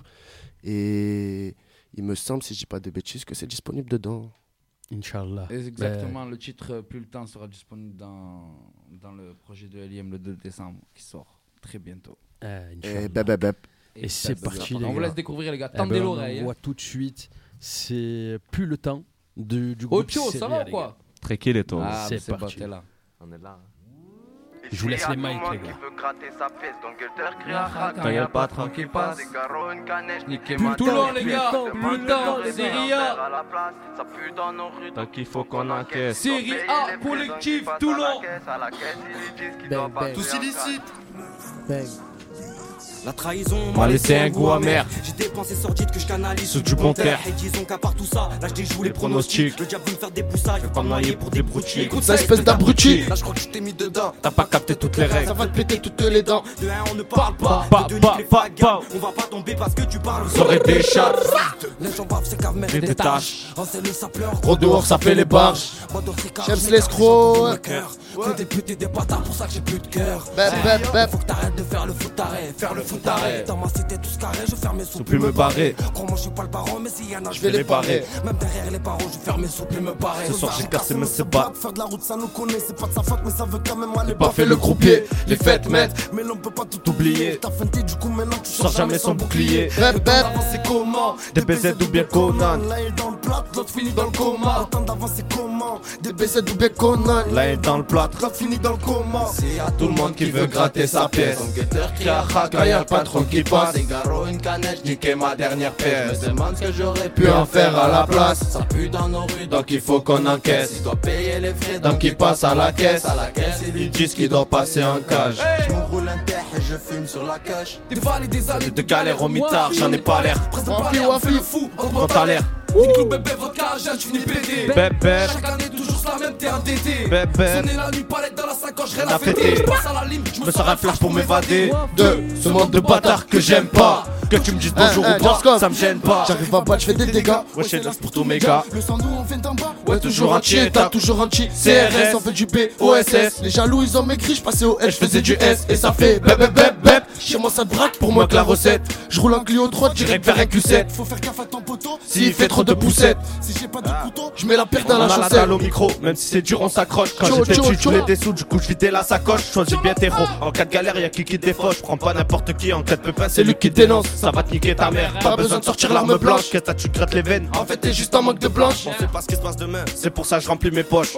Et il me semble, si je dis pas de bêtises, que c'est disponible dedans. Inch'Allah. Exactement, le titre euh, Plus le temps sera disponible dans, dans le projet de L I M le deux décembre qui sort très bientôt. Euh, Et Inch'Allah. bep, bep, bep. Et c'est ça, parti, on les vous gars. laisse découvrir les gars, Eh ben, tendez on l'oreille. voit hein. tout de suite. C'est plus le temps de, du groupe. Ocho, ça Seria, va ou les quoi? Tranquille et toi. Ah, C'est mais c'est parti. bon, t'es là. On est là. Je vous laisse les mics, les gars. Quand y'a pas tranquille passe. Toulon, les gars. Putain, Série A. Tant qu'il faut qu'on encaisse. Série A, collectif, Toulon. Bang, bang. Tous illicites. Bang. La trahison m'a laissé un goût amer. J'ai dépensé sordide que je canalise Sous du bon terre. Et disons qu'à part tout ça, là je déjoue les Les pronostics. pronostics. Le diable veut me faire des poussages, je vais pas me noyer pour des broutilles. Écoute ça, espèce d'abruti. Là je crois que je t'ai mis dedans. T'as pas capté toutes les règles. Ça va te péter toutes les dents. De un on ne parle pas, Pa, de deux pa, les pa, fagans. pa. On va pas tomber parce que tu parles. Ça aurait des chats. Les gens bavent, c'est cave, Des des détaches. Oh c'est le sapleur. Gros dehors, ça fait les barges. J'aime l'escroc. Que des putes et des bâtards, pour ça que j'ai plus de cœur. Bep, bep, bep. Faut que t'arrêtes de faire le foot arrêt, faire le foot arrêt. Dans ma cité tous carrés, je ferme mes sous, plus me barrer. Crois-moi, je suis pas le baron, mais s'il y en a, Je vais les barrer. Même derrière les barreaux, je ferme mes sous, plus me barrer. Ce soir j'ai cassé mes sebas. Faire de la route, ça nous connaît. C'est pas de sa faute, mais ça veut quand même aller. Pas fait le croupier. Les fêtes maître. mettent. Mais l'on peut pas tout Oublier. T'as feinté, du coup, maintenant tu Sors jamais son bouclier. Bep, bep. C'est comment? Des B Z ou bien Conan. Là, il est dans le plat, l'autre finit dans le coma. Le temps d'avance, c'est comment? Des B Z ou bien Conan. Là est dans le plat. L'autre finit dans le coma. C'est à tout le monde qui veut gratter sa pièce. Son guetteur crie à crack, quand y'a le patron qui passe. Des garros, une canette, niquer ma dernière pièce. Je me demande ce que j'aurais pu en faire à la place. Ça pue dans nos rues, donc il faut qu'on encaisse. Il doit payer les frais, donc il passe à la caisse. À la caisse, ils lui disent qu'il doit passer en cage. Je me roule un terre et je fume sur la cache. Des balles et des années De galère au mitard, j'en ai pas l'air. Presque Wafi, pas l'air, on fait wafi. le fou, on Quand prend t'as l'air. Nique-nous bébé, vodka, jeune, tu finis pété. Bep bep. Chaque année, toujours la même, t'es endetté. Bep bep. Sonner la nuit, palette dans la sacoche, rien La à fêter. fêter. Je passe à la ligne, je Je me sors un flash pour m'évader de ce monde de de bâtards que j'aime pas. Que tu me dises bonjour Hein, hein, ou pas, Jarscom. ça me gêne pas. J'arrive à battre, je fais des dégâts. Ouais, c'est là pour tous mes gars. Le sang d'où on vient d'en bas. Ouais, toujours entier, t'as toujours entier. C R S, on fait du B O S S. Les jaloux, ils ont maigri, je passais au L, je faisais du S. Et ça fait bep bep bep bep. Chez moi, ça te braque pour moi que la recette. Je roule un Clio droite, direct vers un Q sept. Faut faire gaffe à ton poteau. S'il fait trop de poussettes, Si j'ai pas de couteau, je mets la paire dans on la a la chaussette. dalle au micro, même si c'est dur, on s'accroche. Quand Tcho, j'étais tcho, dessus, je tcho. voulais des sous, du coup je vidais la sacoche. Choisis bien tes héros. En cas de galère, y'a qui qui défauche. Je prends pas n'importe qui, en cas de pépin, c'est lui qui dénonce. Ça va te niquer ta mère, pas besoin de sortir l'arme blanche. Qu'est-ce que tu grattes les veines? En fait, t'es juste en manque de blanche. On sait pas ce qui se passe demain, c'est pour ça que je remplis mes poches.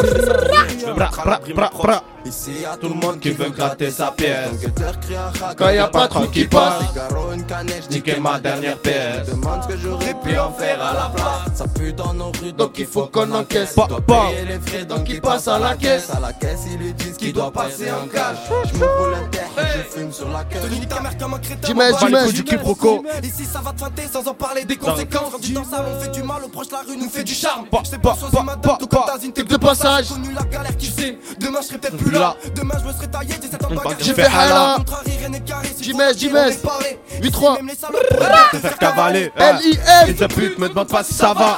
Bra, bra, bra, bra. Ici, y'a Tout le monde qui veut gratter sa pièce. Quand y a pas trop qui passe. Niquer ma dernière pièce. Demande ce que j'aurais pu en faire à la place. Ça pue dans nos rues, Donc il faut qu'on encaisse. Pa, pa. les frais, donc il passe à la caisse. À la caisse, ils lui disent qu'il doit passer en cash. Je me roule un terre et je fume sur la caisse. Te nique ta mère comme un crétin. J'imagine, M'en bats les couilles j'imagine. du quiproquo. Ici ça va te feinter sans en parler des conséquences. Rendu dans le salon, on fait du mal, on proche la rue, nous fait du charme. Pa, Je sais pa, pas choisir pa, ma dame, tout comme pa. Tazine, Type de passage. connu la galère, tu sais. Demain je serai peut-être plus là. Demain je me serai taillé, dix-sept ans de bagarre. J'ai fait hala. Jimez, Jimez. huit trois. Te faire cavaler. L I Et L. de pute, me demande pas si ça va.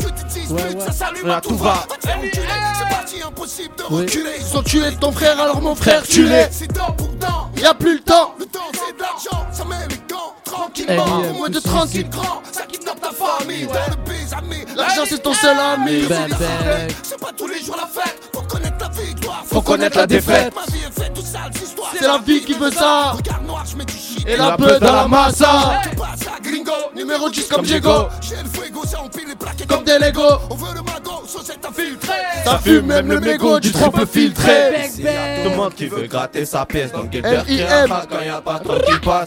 Là, tout va. Impossible de reculer. Ils ont tué ton frère, alors mon frère, tu l'es. C'est dent pour dent. Y'a plus le temps. Le temps, c'est de l'argent. Ça met les gants. Tranquillement. L I M, Moins de ici, tranquille ici. grand. Ça kidnappe ta famille. Dans le pays, ami. L'argent, c'est ton seul ami. Bang, bang. C'est pas tous les jours la fête. Faut connaître la victoire. Faut connaître la défaite. Ma vie est faite toute sale, c'est histoire. C'est la vie qui veut ça. Regarde noir, je mets du shit. Et la la peu peu dans dans la la massa. Tu passes à gringo. Numéro dix comme Comme Diego. Diego. J'ai le fuego, ça empile les plaques comme des Lego. On veut le magot, saucette infiltrée. Ça fume même le mégot du triple filtré. Bang, bang. Tout le monde qui veut gratter sa pièce. Donc il L I M. quand y'a pas trop qui passe.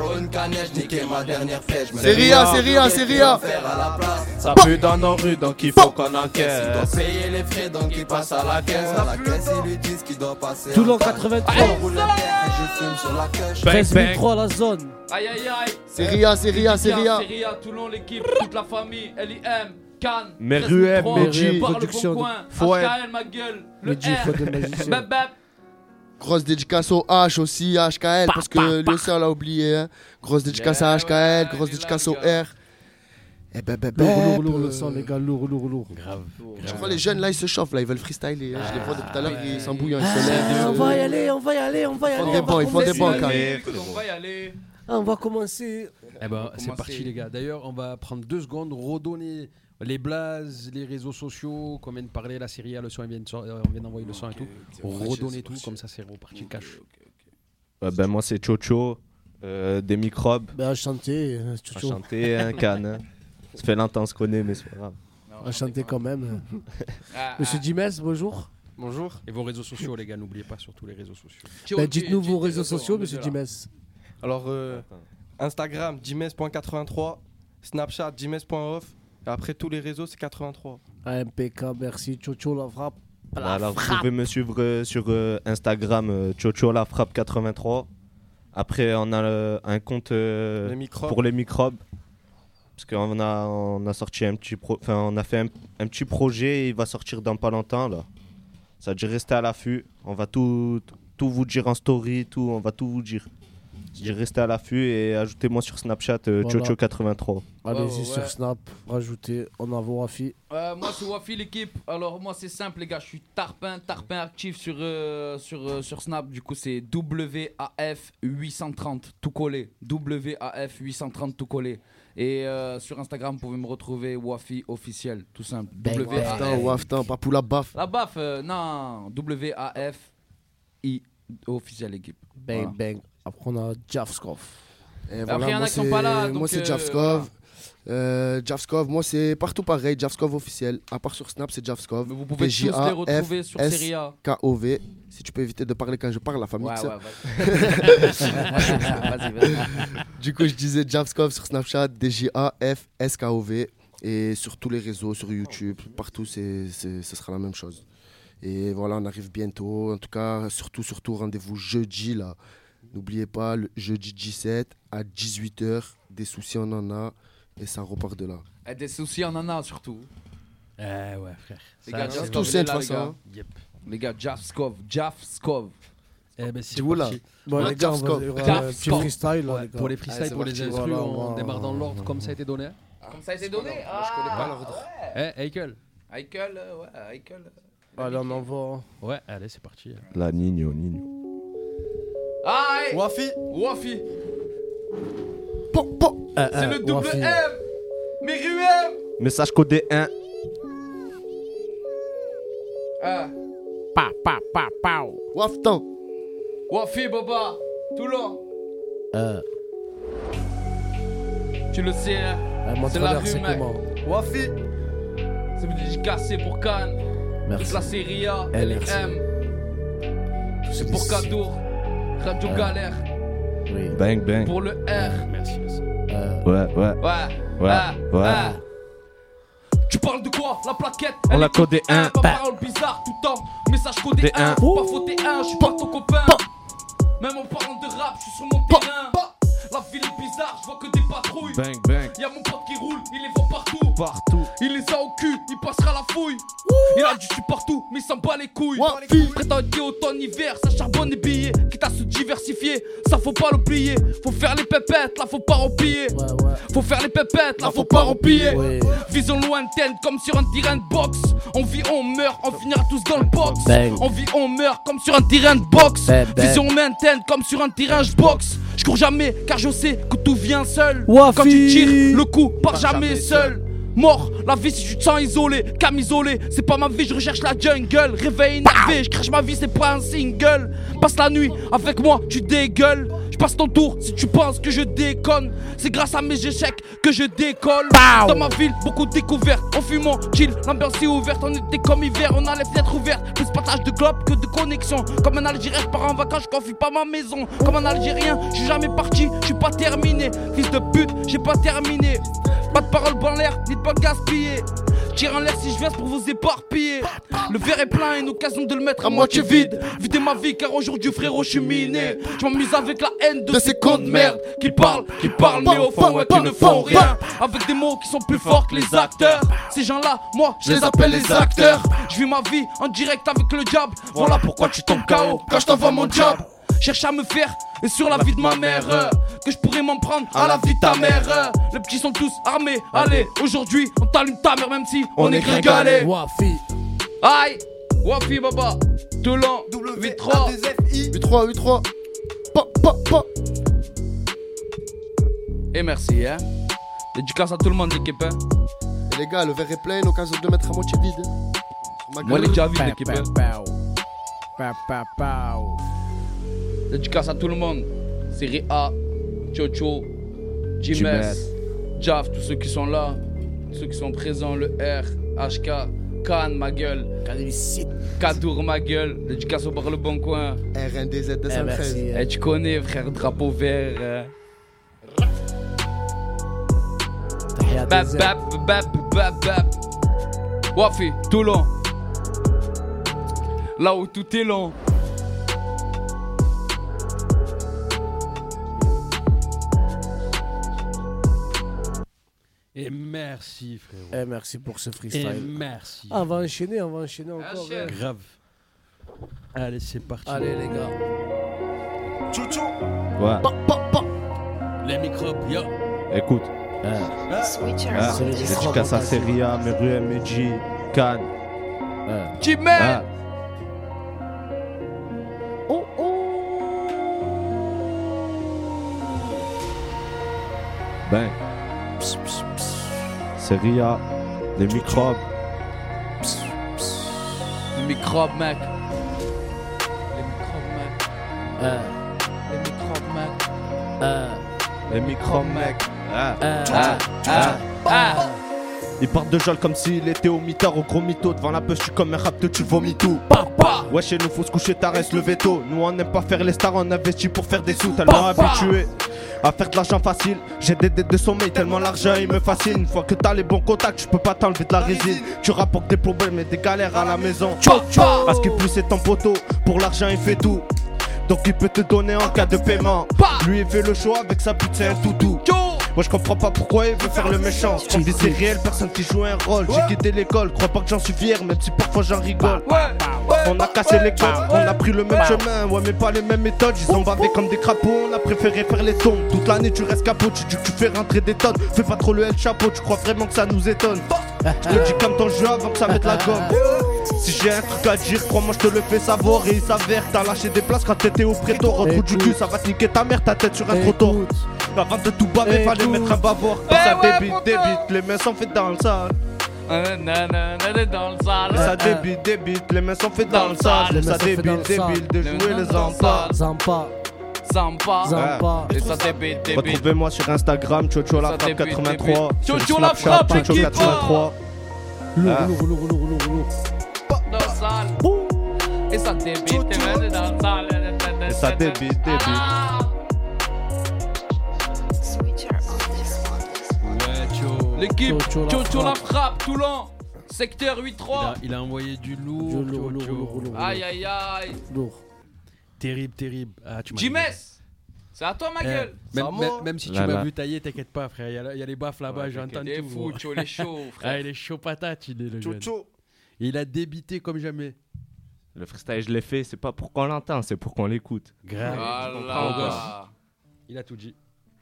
C'est Ria, c'est Ria, c'est Ria. Ça pue dans nos rues, donc il faut qu'on encaisse. payer les frais, donc il passe à la caisse. À la caisse, ils lui disent qu'il doit passer. Toulon quatre-vingt-trois. Je fume sur la cache. treize mille trois la zone. Aïe aïe aïe. C'est Ria, c'est Ria, c'est Ria. C'est Ria, Toulon, l'équipe, toute la famille, L I M, Cannes, Meruem, Meruem, par le production bon coin, Fouet. H K L, ma gueule, le Le G, R, faute de magicien. bap bap. Grosse dédicace au H aussi, H K L, parce que lui aussi on l'a oublié. Hein. Grosse dédicace à H K L, grosse dédicace au R. Eh ben, ben, ben. Lourd, lourd, lourd le sang, les gars, lourd, lourd, lourd. Grave. Je crois les jeunes là ils se chauffent là, ils veulent freestyler. hein. Je les vois depuis tout à l'heure, ils s'embrouillent, ils se Ah, lèvent. on va y aller, on va y aller, on va y Ils font aller. des on va bancs, ils font des commencer. bancs, quand même. Mais- On va y aller. Ah, on va commencer. Eh ben, c'est Commencer. parti, les gars. D'ailleurs, on va prendre deux secondes, redonner les blazes, les réseaux sociaux, comme vient de parler, la série A, le son, on vient de sor- euh, on vient d'envoyer le son et tout. Redonner tout, comme ça, c'est reparti cash. Euh, ben moi c'est Chocho, euh, des microbes, Ben, enchanté, euh, Tchouchou. enchanté, un canne. hein. Ça fait longtemps qu'on se connaît, mais c'est pas grave. Enchanté quand même. Ah, Monsieur ah. Dimes, bonjour. Bonjour. Et vos réseaux sociaux, les gars, n'oubliez pas surtout les réseaux sociaux. Bah, dites-nous vos réseaux sociaux, monsieur Jimes. Alors, euh, Instagram, jimes point quatre-vingt-trois. Snapchat, jimes point off. Et après, tous les réseaux, c'est quatre-vingt-trois. M P K, merci. Chocho, la frappe. La Alors, frappe. vous pouvez me suivre euh, sur euh, Instagram, euh, Chocho la frappe quatre-vingt-trois. Après, on a euh, un compte euh, Les microbes. pour les microbes. Parce qu'on a, on a sorti un petit pro, enfin, on a fait un, un petit projet. Il va sortir dans pas longtemps là. Ça a dû rester à l'affût. On va tout, tout vous dire en story, tout. On va tout vous dire. J'ai resté à l'affût et ajoutez-moi sur Snapchat euh, Voilà. Chocho quatre-vingt-trois. Allez-y Ouais, ouais. sur Snap, rajoutez. On a vos Wafi. Euh, moi c'est Wafi l'équipe. Alors moi c'est simple les gars, je suis Tarpin, Tarpin actif sur euh, sur euh, sur Snap. Du coup c'est W A F huit cent trente tout collé. W A F huit cent trente tout collé. Et euh, sur Instagram vous pouvez me retrouver Wafi officiel, tout simple. W A Waftin, F. Waftin, pas pour la baffe. La baffe, euh, non. W A F I officiel équipe. Bang Voilà. bang. Après on a Javskov. Et Après, voilà, y en a moi, qui sont c'est- pas là, moi donc, c'est euh, Javskov. Euh, Javskov, moi c'est partout pareil, Javskov officiel. À part sur Snap, c'est Javskov. Mais vous pouvez tous les retrouver sur Serie A. K O V. Si tu peux éviter de parler quand je parle, la famille. Ouais, que ouais, ça. vas-y, vas-y, vas-y. Du coup, je disais Javskov sur Snapchat, D J A F S K O V. Et sur tous les réseaux, sur YouTube, partout, c'est, c'est, ce sera la même chose. Et voilà, on arrive bientôt. En tout cas, surtout, surtout, rendez-vous jeudi là. N'oubliez pas, le jeudi dix-sept à dix-huit heures, des soucis on en a et ça repart de là. Et des soucis on en a surtout. Eh ouais, frère. Les Ça, gars, c'est Javskov, tout il est de là, les façon. gars. Yep. Les gars, Javskov, Javskov. Eh ben, c'est Tu vois, là. parti. Bon, Ouais, les gars, on va Javskov. faire un Javskov. petit freestyle. là, Ouais, les gars. pour les freestyles, Allez, c'est pour les parti. instrus, Voilà, on voilà. démarre dans l'ordre comme ça a été donné. Comme ça a été donné. Moi, je connais pas l'ordre. Eh, Heikel. Heikel, euh, ouais, Heikel. Allez, on envoie. Ouais, allez, c'est parti. La Nino, Nino. Aïe Wafi. Wafi. Po, po. Euh, C'est euh, le double Wafi. M. Myriam. Message codé un. Ah. Pa, pa, pa, pao. Waftin. Wafi, Baba. Toulon. Euh, Tu le sais, hein. euh, C'est la Montreur, rue, c'est mec. comment Wafi. C'est dédicacé pour Cannes. Merci. Toute la Serie A, Eh, L merci. M. C'est pour Cadeau. Radio Euh. Galère. Oui. Bang, bang. Pour le R. Merci. Euh, Ouais, ouais. Ouais. Ouais, Ah, ouais. ah. Tu parles de quoi? La plaquette. On elle l'a est codé un. Pas parole bizarre tout le temps. Message codé Des un. un. Faut pas fauter un. Je suis pas ton copain. Même en parlant de rap, je suis sur mon terrain. La ville est bizarre, je vois que des patrouilles. Bang, bang. Y'a mon pote qui roule, il les voit partout. Partout. Il les a au cul, il passera la fouille. Il a du dessus partout, mais il s'en bat les couilles. Wafi. Prétend été automne, hiver, ça charbonne les billets. Quitte à se diversifier, ça faut pas l'oublier. Faut faire les pépettes, là faut pas roupiller. ouais, ouais. Faut faire les pépettes, là faut pas roupiller. Ouais. Vision lointaine comme sur un terrain de boxe. On vit, on meurt, on finira tous dans le box. Bang. On vit, on meurt comme sur un terrain de boxe. Bang, bang. Vision lointaine comme sur un terrain je boxe. Je cours jamais car je sais que tout vient seul. Wafi. Quand tu tires, le coup part jamais, jamais seul. Mort, la vie si tu te sens isolé, cam isolé, c'est pas ma vie, je recherche la jungle. Réveil énervé, je crache ma vie, c'est pas un single. Passe la nuit avec moi, tu dégueules. Je passe ton tour si tu penses que je déconne. C'est grâce à mes échecs que je décolle. Dans ma ville, beaucoup de découvertes. En fumant, chill, l'ambiance est ouverte. On était comme hiver, on a les fenêtres ouvertes. Plus partage de globe que de connexion. Comme un Algérien, je pars en vacances, je confie pas ma maison. Comme un Algérien, je suis jamais parti, je suis pas terminé. Fils de pute, j'ai pas terminé. Pas de parole en l'air, ni de pas gaspiller. Tire en l'air si je viens pour vous éparpiller. Le verre est plein, une occasion de le mettre à moitié vide. Videz ma vie car aujourd'hui frérot je suis miné. Je m'amuse avec la haine de ces cons de merde. Qu'ils parlent, qu'ils parlent mais au fond ouais, qu'ils ne font rien. Avec des mots qui sont plus forts que les acteurs. Ces gens là, moi je les appelle les acteurs. Je vis ma vie en direct avec le diable. Voilà pourquoi tu tombes K O quand je t'envoie mon job. Cherche à me faire et sur la vie de ma mère euh, que je pourrais m'en prendre à la vie de ta mère euh. Les petits sont tous armés, allez aujourd'hui on t'allume ta mère même si on, est gringalé. Wafi. Aïe, Wafi Baba, Toulon, huit trois. huit trois, huit trois. Pa, pa, pa. Et merci hein. Dédicace à tout le monde l'équipe hein. Et les gars, le verre est plein, l'occasion de le mettre à moitié vide. Ma Moi gueule. les déjà vite Pa, l'équipe pa, hein. pao. Pa, pa, pao. Dédicace à tout le monde. Série A, Chocho, Jimes, Jimes. Jav, tous ceux qui sont là, tous ceux qui sont présents, le R, H K, Cannes, ma gueule. Cadour, ma gueule. Dédicace au bar Le Bon Coin. R N D Z deux cent treize. Eh, tu connais, frère, drapeau vert. euh. Bap, bap, bap, bap, bap. Wafi, Toulon. Là où tout est long. Et merci, frérot. Et merci pour ce freestyle. Et merci. Ah, on va enchaîner, on va enchaîner encore. Ah, ouais. Grave. Allez, c'est parti. Allez, les gars. Tchou-tchou. Ouais. Pa, pa, pa. Les microbes, yo. Écoute. Ah. Ah, dédicace à Seria, Meruem, Meji, Cannes. Jimmy. Ah. Oh, oh. Ben. Seria, les microbes. Les microbes, mec. Les microbes, mec. Ah. Les microbes, mec. Ah. Les microbes, mec. Ah. Ah. Ah. Ah. Ah. Ils partent de Jol comme s'il était au mitard, au gros mytho. Devant la pêche, tu comme un rapte, tu vomis tout. Papa. Ouais, chez nous, faut se coucher, t'as reste le veto. Nous, on n'aime pas faire les stars, on investit pour faire des sous. Tellement habitué à faire de l'argent facile. J'ai des dettes de sommeil, tellement l'argent il me fascine. Une fois que t'as les bons contacts, tu peux pas t'enlever de la résine. Tu rapportes des problèmes et des galères à la maison. À ce qui plus c'est ton poteau, pour l'argent il fait tout. Donc il peut te donner en cas de paiement. Lui il fait le show avec sa pute, c'est un toutou. Moi je comprends pas pourquoi il veut faire le méchant. Je dis c'est réel, personne qui joue un rôle. J'ai quitté l'école, crois pas que j'en suis fier, même si parfois j'en rigole. On a cassé les codes, on a pris le même chemin, ouais mais pas les mêmes méthodes. Ils ont bavé comme des crapauds, on a préféré faire les tombes. Toute l'année tu restes capot, tu dis que tu fais rentrer des tonnes. Fais pas trop le L chapeau, tu crois vraiment que ça nous étonne. Je te dis comme ton jeu avant que ça mette la gomme. Si j'ai un truc à dire, crois-moi je te le fais savoir. Et il s'avère que t'as lâché des places quand t'étais au préto. Rentre du cul, ça va te niquer ta mère, ta tête sur un trottoir. Avant de tout baver, fallait mettre un bavard. Ça débite, débite, les mains sont faites dans le sale. Dans le sale. Ça débite, débite, les mains sont faites dans le sale. Ça débite, débite, de jouer les zampas. Zampa. Zampa. Zampa. Et ça débite, débite. Retrouvez-moi sur Instagram, Chocho la frappe quatre-vingt-trois. Chocho la frappe, Chocho quatre-vingt-trois. Lourd, lourd, lourd, lourd, lourd, lourd. Dans le sale. Et ça débite, débite, dans le sale. Et ça débite, débite. L'équipe, Chocho la Chocho la frappe. frappe, Toulon. Secteur huit Il trois. a, il a envoyé du lourd. Du lourd, Chocho. lourd, lourd, lourd. Aïe aïe aïe. Lourd. Terrible, terrible. Ah, tu m'as Jimes, c'est à toi ma Eh, gueule. même, C'est à même, moi. même si tu Là, m'as là. vu tailler, t'inquiète pas, frère. Il y, a- il y a les baffes là-bas, Ouais, j'entends t'inquiète, tout. il est fou, gros. Cho, il est chaud, frère. Ah, il est chaud patate, il est le jeune. Chocho. Et il a débité comme jamais. Le freestyle, je l'ai fait, c'est pas pour qu'on l'entend, c'est pour qu'on l'écoute. Grave. Voilà. Il a tout dit.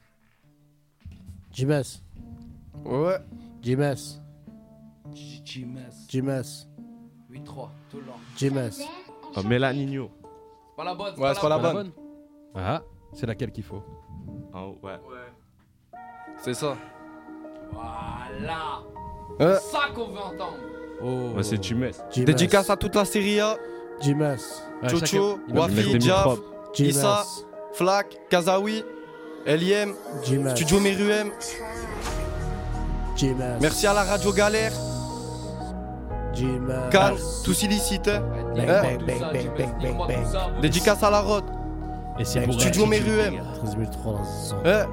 Jimes. Ouais. Jimes. Jimes. Jimes. huit trois, Toulon. Jimes. Oh, Mélanigno. C'est pas la bonne. Ouais, c'est pas la bonne. Ah, c'est laquelle qu'il faut. Oh, ouais. C'est ça. Voilà. Euh. C'est ça qu'on veut entendre. Oh. Ouais, c'est Jimes. Jimes. Dédicace à toute la série A. Jimes. Ah, Chocho, chacun- il va mettre Wafi, des Diaf, microbes. Jimes. Issa, Flak, Kazaoui, Eliem, Jimes. Studio Meruem. Jimes. Merci à la Radio Galère, Jimes. Cannes, tous illicites. Bang, Eh. bang, bang, bang, bang, bang, bang. Dédicace à la Rod. Et c'est Bang, pour Studio bang. Meruem. treize mille trois cents. Eh.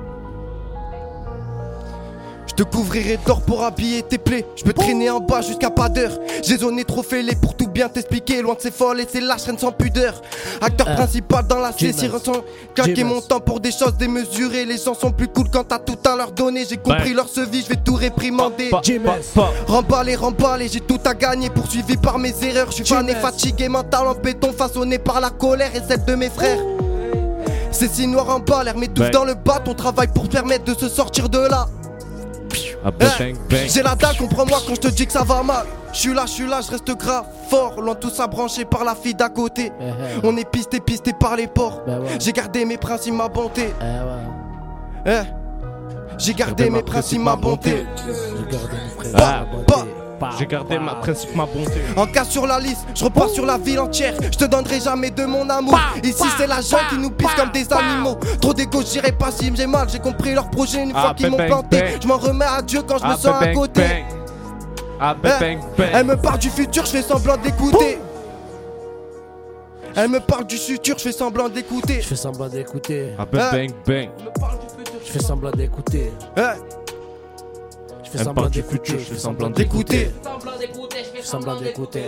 Je te couvrirai d'or pour habiller tes plaies. Je peux traîner en bas jusqu'à pas d'heure. J'ai zoné trop fêlé pour tout bien t'expliquer. Loin de ces folles et ces lâches reines sans pudeur. Acteur Ah. principal dans la Jimes. session ressent claquer Jimes. mon temps pour des choses démesurées. Les gens sont plus cool quand t'as tout à leur donner. J'ai compris Ouais. leur vie, je vais tout réprimander. Jimes. Remballer, remballer, j'ai tout à gagner. Poursuivi par mes erreurs. Je suis fané, Jimes. fatigué, mental en béton, façonné par la colère et celle de mes frères. C'est si noir en bas, l'air m'étouffe Ouais. dans le bat. On travaille pour permettre de se sortir de là. Ah, Eh, bang, bang. J'ai la dalle, comprends-moi quand je te dis que ça va mal. Je suis là, je suis là, je reste grave fort. Loin tout ça branché par la fille d'à côté. Eh, eh. On est pisté, pisté par les porcs. Bah ouais. J'ai gardé mes principes, ma bonté. Eh ouais. Eh, j'ai gardé mes principes, ma bonté. J'ai gardé mon frère. Ah, ma bah. bonté. Pa, J'ai gardé pa. ma principe, ma bonté. En cas sur la liste, je repars sur la ville entière. Je te donnerai jamais de mon amour. Ici c'est la jungle qui nous pisse comme des animaux. Trop d'égo, j'irai pas si j'ai mal. J'ai compris leur projet une Ah, fois qu'ils m'ont bang, planté. bang. Je m'en remets à Dieu quand je me Ah, sens à bang, côté. bang. Ah, bang, bang, bang. Elle me parle du futur, je fais semblant d'écouter. Elle me parle du futur, je fais semblant d'écouter. Je fais semblant d'écouter. Ah, bang, bang, bang. Je fais semblant d'écouter. Je fais Elle me semblant parle du d'écouter. futur, je fais semblant d'écouter. Je fais semblant d'écouter.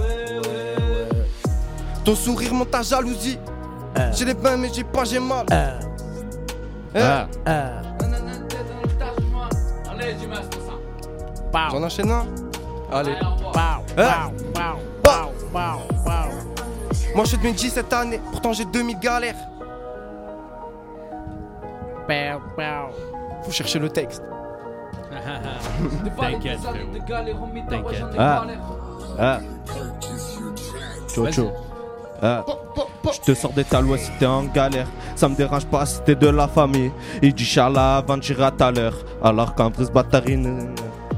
Ton sourire monte ta jalousie. J'ai les mains mais j'ai pas, j'ai mal. Ah. J'en enchaîne un. Allez. Moi je suis de Mendy cette année, pourtant j'ai deux mille galères. Faut chercher le texte. T'inquiète, frérot. T'inquiète. Ah. Ah. Chocho. Ah. Je te sors des talouas si t'es en galère. Ça me dérange pas si t'es de la famille. Il dit Charla avant de tirer à tout à l'heure. Alors qu'en vrai ce bâtarine.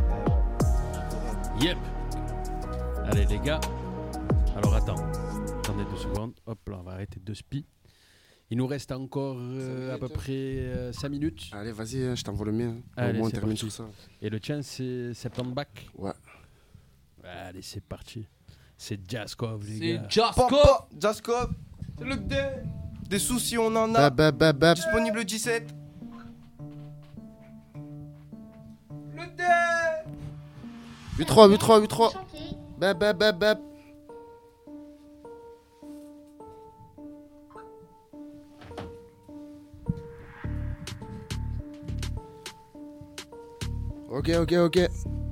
Yep. Allez les gars. Alors attends. Attendez deux secondes. Hop là, on va arrêter de spi. Il nous reste encore euh, à peu près euh, cinq minutes. Allez, vas-y, hein, je t'envoie le mien. Allez, Au moins, on c'est termine parti. tout ça. Et le tien, c'est septembre back. Ouais. Allez, c'est parti. C'est Jazzkov, les C'est gars. Jazzkov. Jazzkov. C'est le D. Des soucis, on en a. Bap, bap, bap, bap. Disponible le dix-sept. Le D. huit trois, huit trois, huit trois. Bap, bap, bap, bap. Ok, ok, ok.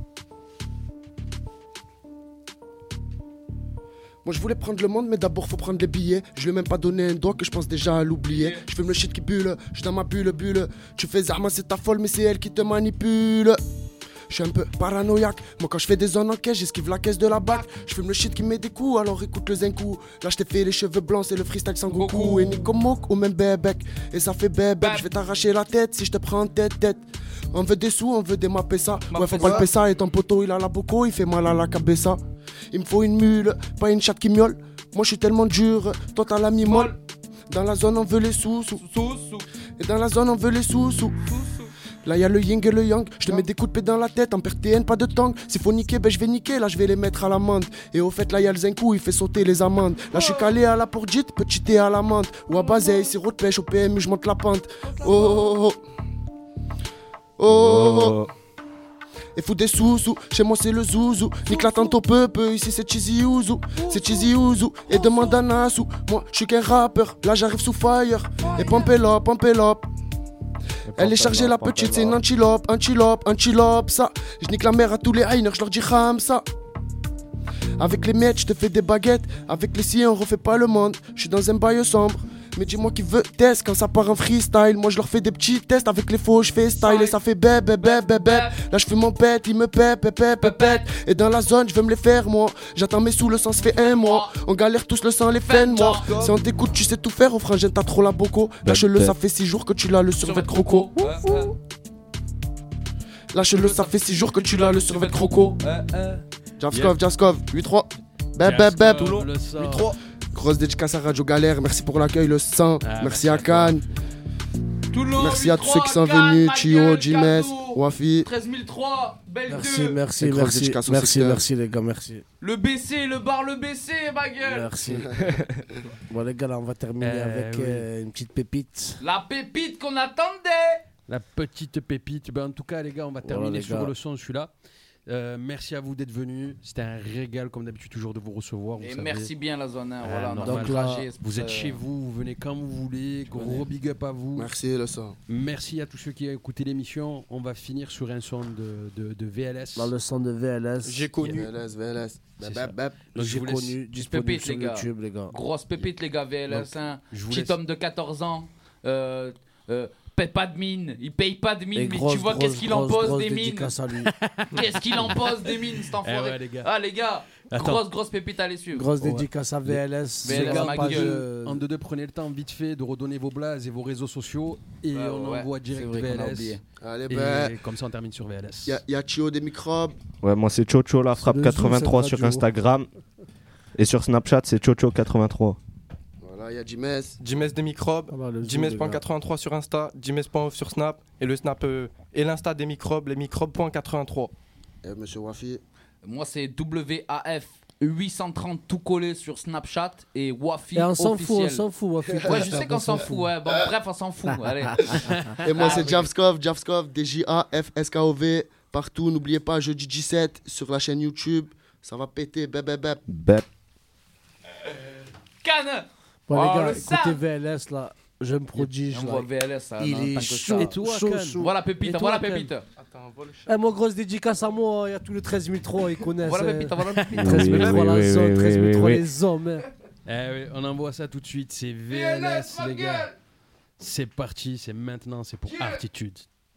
Moi je voulais prendre le monde mais d'abord faut prendre les billets. Je lui ai même pas donné un doigt que je pense déjà à l'oublier. Je fume le shit qui bulle, je suis dans ma bulle bulle. Tu fais Zarma c'est ta folle mais c'est elle qui te manipule. Je suis un peu paranoïaque. Moi quand je fais des zones en caisse, j'esquive la caisse de la bac. Je fume le shit qui met des coups, alors écoute le zenkou. Là je t'ai fait les cheveux blancs, c'est le freestyle sans Goku. Et Nico Mok ou même Bébek. Et ça fait Bébek, je vais t'arracher la tête si je te prends en tête tête. On veut des sous, on veut des mapessa. Ouais faut pas le pessa et ton poteau il a la boco, il fait mal à la cabessa. Il me faut une mule, pas une chatte qui miaule. Moi je suis tellement dur, toi t'as la mi-molle. Dans la zone on veut les sous sous. Et dans la zone on veut les sous sous. Là y'a le yin et le yang, je te mets des coups de pied dans la tête, en perte T N, pas de tank. S'il faut niquer, ben je vais niquer, là je vais les mettre à l'amende. Et au fait là y'a le zenkou, il fait sauter les amendes. Là je suis calé à la pourgite, petit thé à la menthe. Ou à Bazeille, sirop de pêche, au P M U, je monte la pente. Oh oh oh oh oh. Et fous des sous-sous, chez moi c'est le zouzou. Nique la tante au peu peu, ici c'est Cheesy Ouzou. C'est Cheesy Ouzou, et demande à Nassou. Moi je suis qu'un rappeur, là j'arrive sous fire. Et pompélope, pompélope. Elle est chargée la petite, c'est une antilope, antilope, antilope, ça. Je nique la mère à tous les hainers, je leur dis ram ça. Avec les miettes, je te fais des baguettes. Avec les siens, on refait pas le monde. Je suis dans un bail sombre. Mais dis-moi qui veut test quand ça part en freestyle. Moi je leur fais des petits tests avec les faux, je fais style et ça fait bép bép bép bép bép. Là je fais mon pète, il me pète, pète, pète, pète, pète. Et dans la zone je veux me les faire moi. J'attends mes sous, le sang se fait un mois. On galère tous le sang, les faines moi. Si on t'écoute tu sais tout faire, au frangin t'as trop la boco. Lâche-le, ça fait six jours que tu l'as le survêt croco. Lâche-le, ça fait six jours que tu l'as le survêt croco. Jazzkov, Jazzkov, huit trois. Bép bép bép. huit trois. Grosse dédicace à Radio Galère, merci pour l'accueil, le sang. Ah, merci à Cannes. Merci à tous ceux qui sont venus, Chio, Jimes, Wafi. treize mille trois, belle Merci, deux. merci, merci, merci, merci les gars, merci. Le B C, le bar, le B C, ma gueule. Merci. Bon les gars, là on va terminer euh, avec oui. euh, une petite pépite. La pépite qu'on attendait. La petite pépite. Ben, en tout cas les gars, on va terminer voilà, sur gars. le son celui-là. Euh, merci à vous d'être venus. C'était un régal comme d'habitude toujours de vous recevoir. Vous et savez. Merci bien la zone un. Voilà, euh, donc là, vous êtes chez vous, vous venez quand vous voulez. Gros big up à vous. Merci le son. Merci à tous ceux qui ont écouté l'émission. On va finir sur un son de, de, de V L S. Dans le son de V L S. J'ai connu. V L S, V L S. Bap, bap, bap. Donc j'ai connu. Pépite les gars. YouTube, les gars. Grosse pépite les gars V L S. Donc, hein. Petit laisse... homme de quatorze ans. Euh, euh, paye pas de mine, il paye pas de mine, mais grosse, tu vois grosse, qu'est-ce qu'il en pose des mines. Qu'est-ce qu'il en pose des mines, cet enfoiré. Eh ouais, les gars. Ah les gars, Attends. grosse grosse pépite à les suivre. Grosse ouais. dédicace à V L S. V L S ma gueule. Euh, en deux deux, prenez le temps vite fait de redonner vos blazes et vos réseaux sociaux et ouais, on ouais, envoie direct V L S. Allez, et ben, comme ça on termine sur V L S. Il y, y a Chio des microbes. Ouais, moi c'est Chocho la frappe quatre-vingt-trois sur Instagram et sur Snapchat c'est Chocho quatre-vingt-trois. Il y a Jimes. Jimes des microbes, ah bah, Jimes point quatre-vingt-trois sur Insta, Jimes point off sur Snap et le Snap euh, et l'Insta des microbes, les microbes point quatre-vingt-trois. Et Monsieur Wafi. Moi, c'est W A F huit cent trente tout collé sur Snapchat et Wafi Et on s'en fout, officiel. on s'en fout, Wafi. Ouais, je sais qu'on s'en fout. Ouais. Bon, bref, on s'en fout. Allez. Et moi, Ah, c'est oui. Javskov, Javskov, D J A F S K O V, partout. N'oubliez pas, jeudi dix-sept, sur la chaîne YouTube. Ça va péter, bep, bep, bep. Bep. Canne. Bon, Oh, les gars, le écoutez sang. V L S, là, je me prodige. On là. voit V L S, ça, Il en est tant que chaud, ça. Et toi, chaud, Cannes chaud. Voilà Pépite, Et voilà toi, Pépite. Eh, mon grosse dédicace à moi, il y a tous les treize mille trois, ils connaissent. Voilà euh, Pépite, voilà Pépite. treize mille trois Oui, la oui, zone, oui, treize mille oui, trois oui. les hommes. hein. Eh oui, on envoie ça tout de suite, c'est V L S les gars. C'est parti, c'est maintenant, c'est pour Attitude.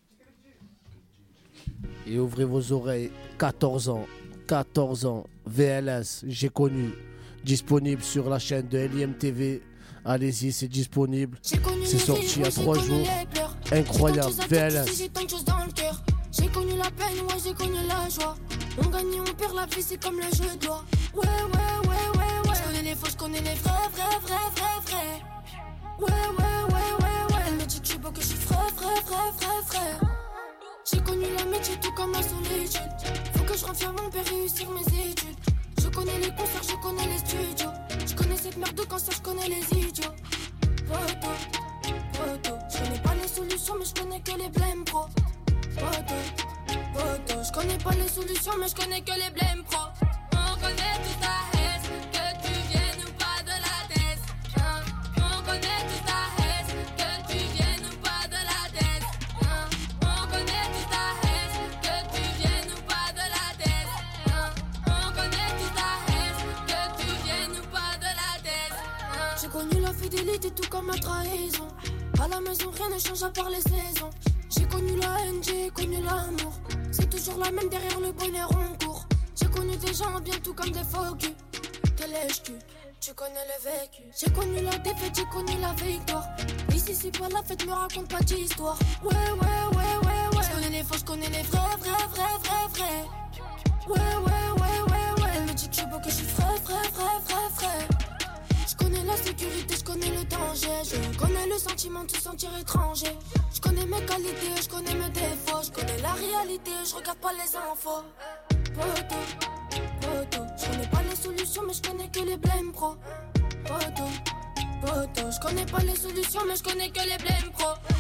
Et ouvrez vos oreilles, quatorze ans, quatorze ans, V L S, j'ai connu, disponible sur la chaîne de L I M T V. Allez-y, c'est disponible. C'est sorti il y a trois jours. Incroyable, V L S. J'ai tant de choses dans le cœur. J'ai connu la peine, ouais, j'ai connu la joie. On gagne et on perd, la vie, c'est comme le jeu de loi. Ouais, ouais, ouais, ouais, ouais. Je connais les faux, je connais les vrais, vrais, vrais, vrais, vrais. Ouais, ouais, ouais, ouais, ouais. Elle me dit que je suis beau, que je suis frais, frais, frais, frais, frais. J'ai connu l'amitié tout comme la solitude. Faut que je revienne mon père réussir mes études. Je connais les concerts, je connais les studios. Je connais cette merde de cancer, je connais les idiots. Poto, poto. Je connais pas les solutions, mais je connais que les blèmes pro. Poto, poto. Je connais pas les solutions, mais je connais que les blèmes pro. On connaît toute ta haine, que tu viennes ou pas de la tête. Hein. On connaît toute ta haine, que tu viennes ou pas de la tête. Hein. On connaît toute ta haine, que tu viennes ou pas de la tête. Hein. On connaît toute ta haine, que tu viennes ou pas de la tête. Hein. J'ai connu la fidélité tout comme la trahison. À la maison rien ne change à part les saisons. J'ai connu la haine, j'ai connu l'amour. C'est toujours la même derrière le bonheur on court. J'ai connu des gens bien tout comme des faux culs. Te lèche-tu, tu connais le vécu. J'ai connu la défaite, j'ai connu la victoire. Ici c'est pas la fête, me raconte pas d'histoire. Ouais, ouais, ouais, ouais, ouais. Je connais les faux, je connais les vrais, vrais, vrais, vrais, vrais. Ouais, ouais, ouais, ouais, ouais. Elle me dit que je suis beau, que je suis frais, frais, frais, frais, frais. Je connais la sécurité, je connais le danger. Je connais le sentiment de se sentir étranger. Je connais mes qualités, je connais mes défauts. Je connais la réalité, je regarde pas les infos. Poto, poto. Je connais pas les solutions, mais je connais que les blèmes pro. Poto, poto. Je connais pas les solutions, mais je connais que les blèmes pro.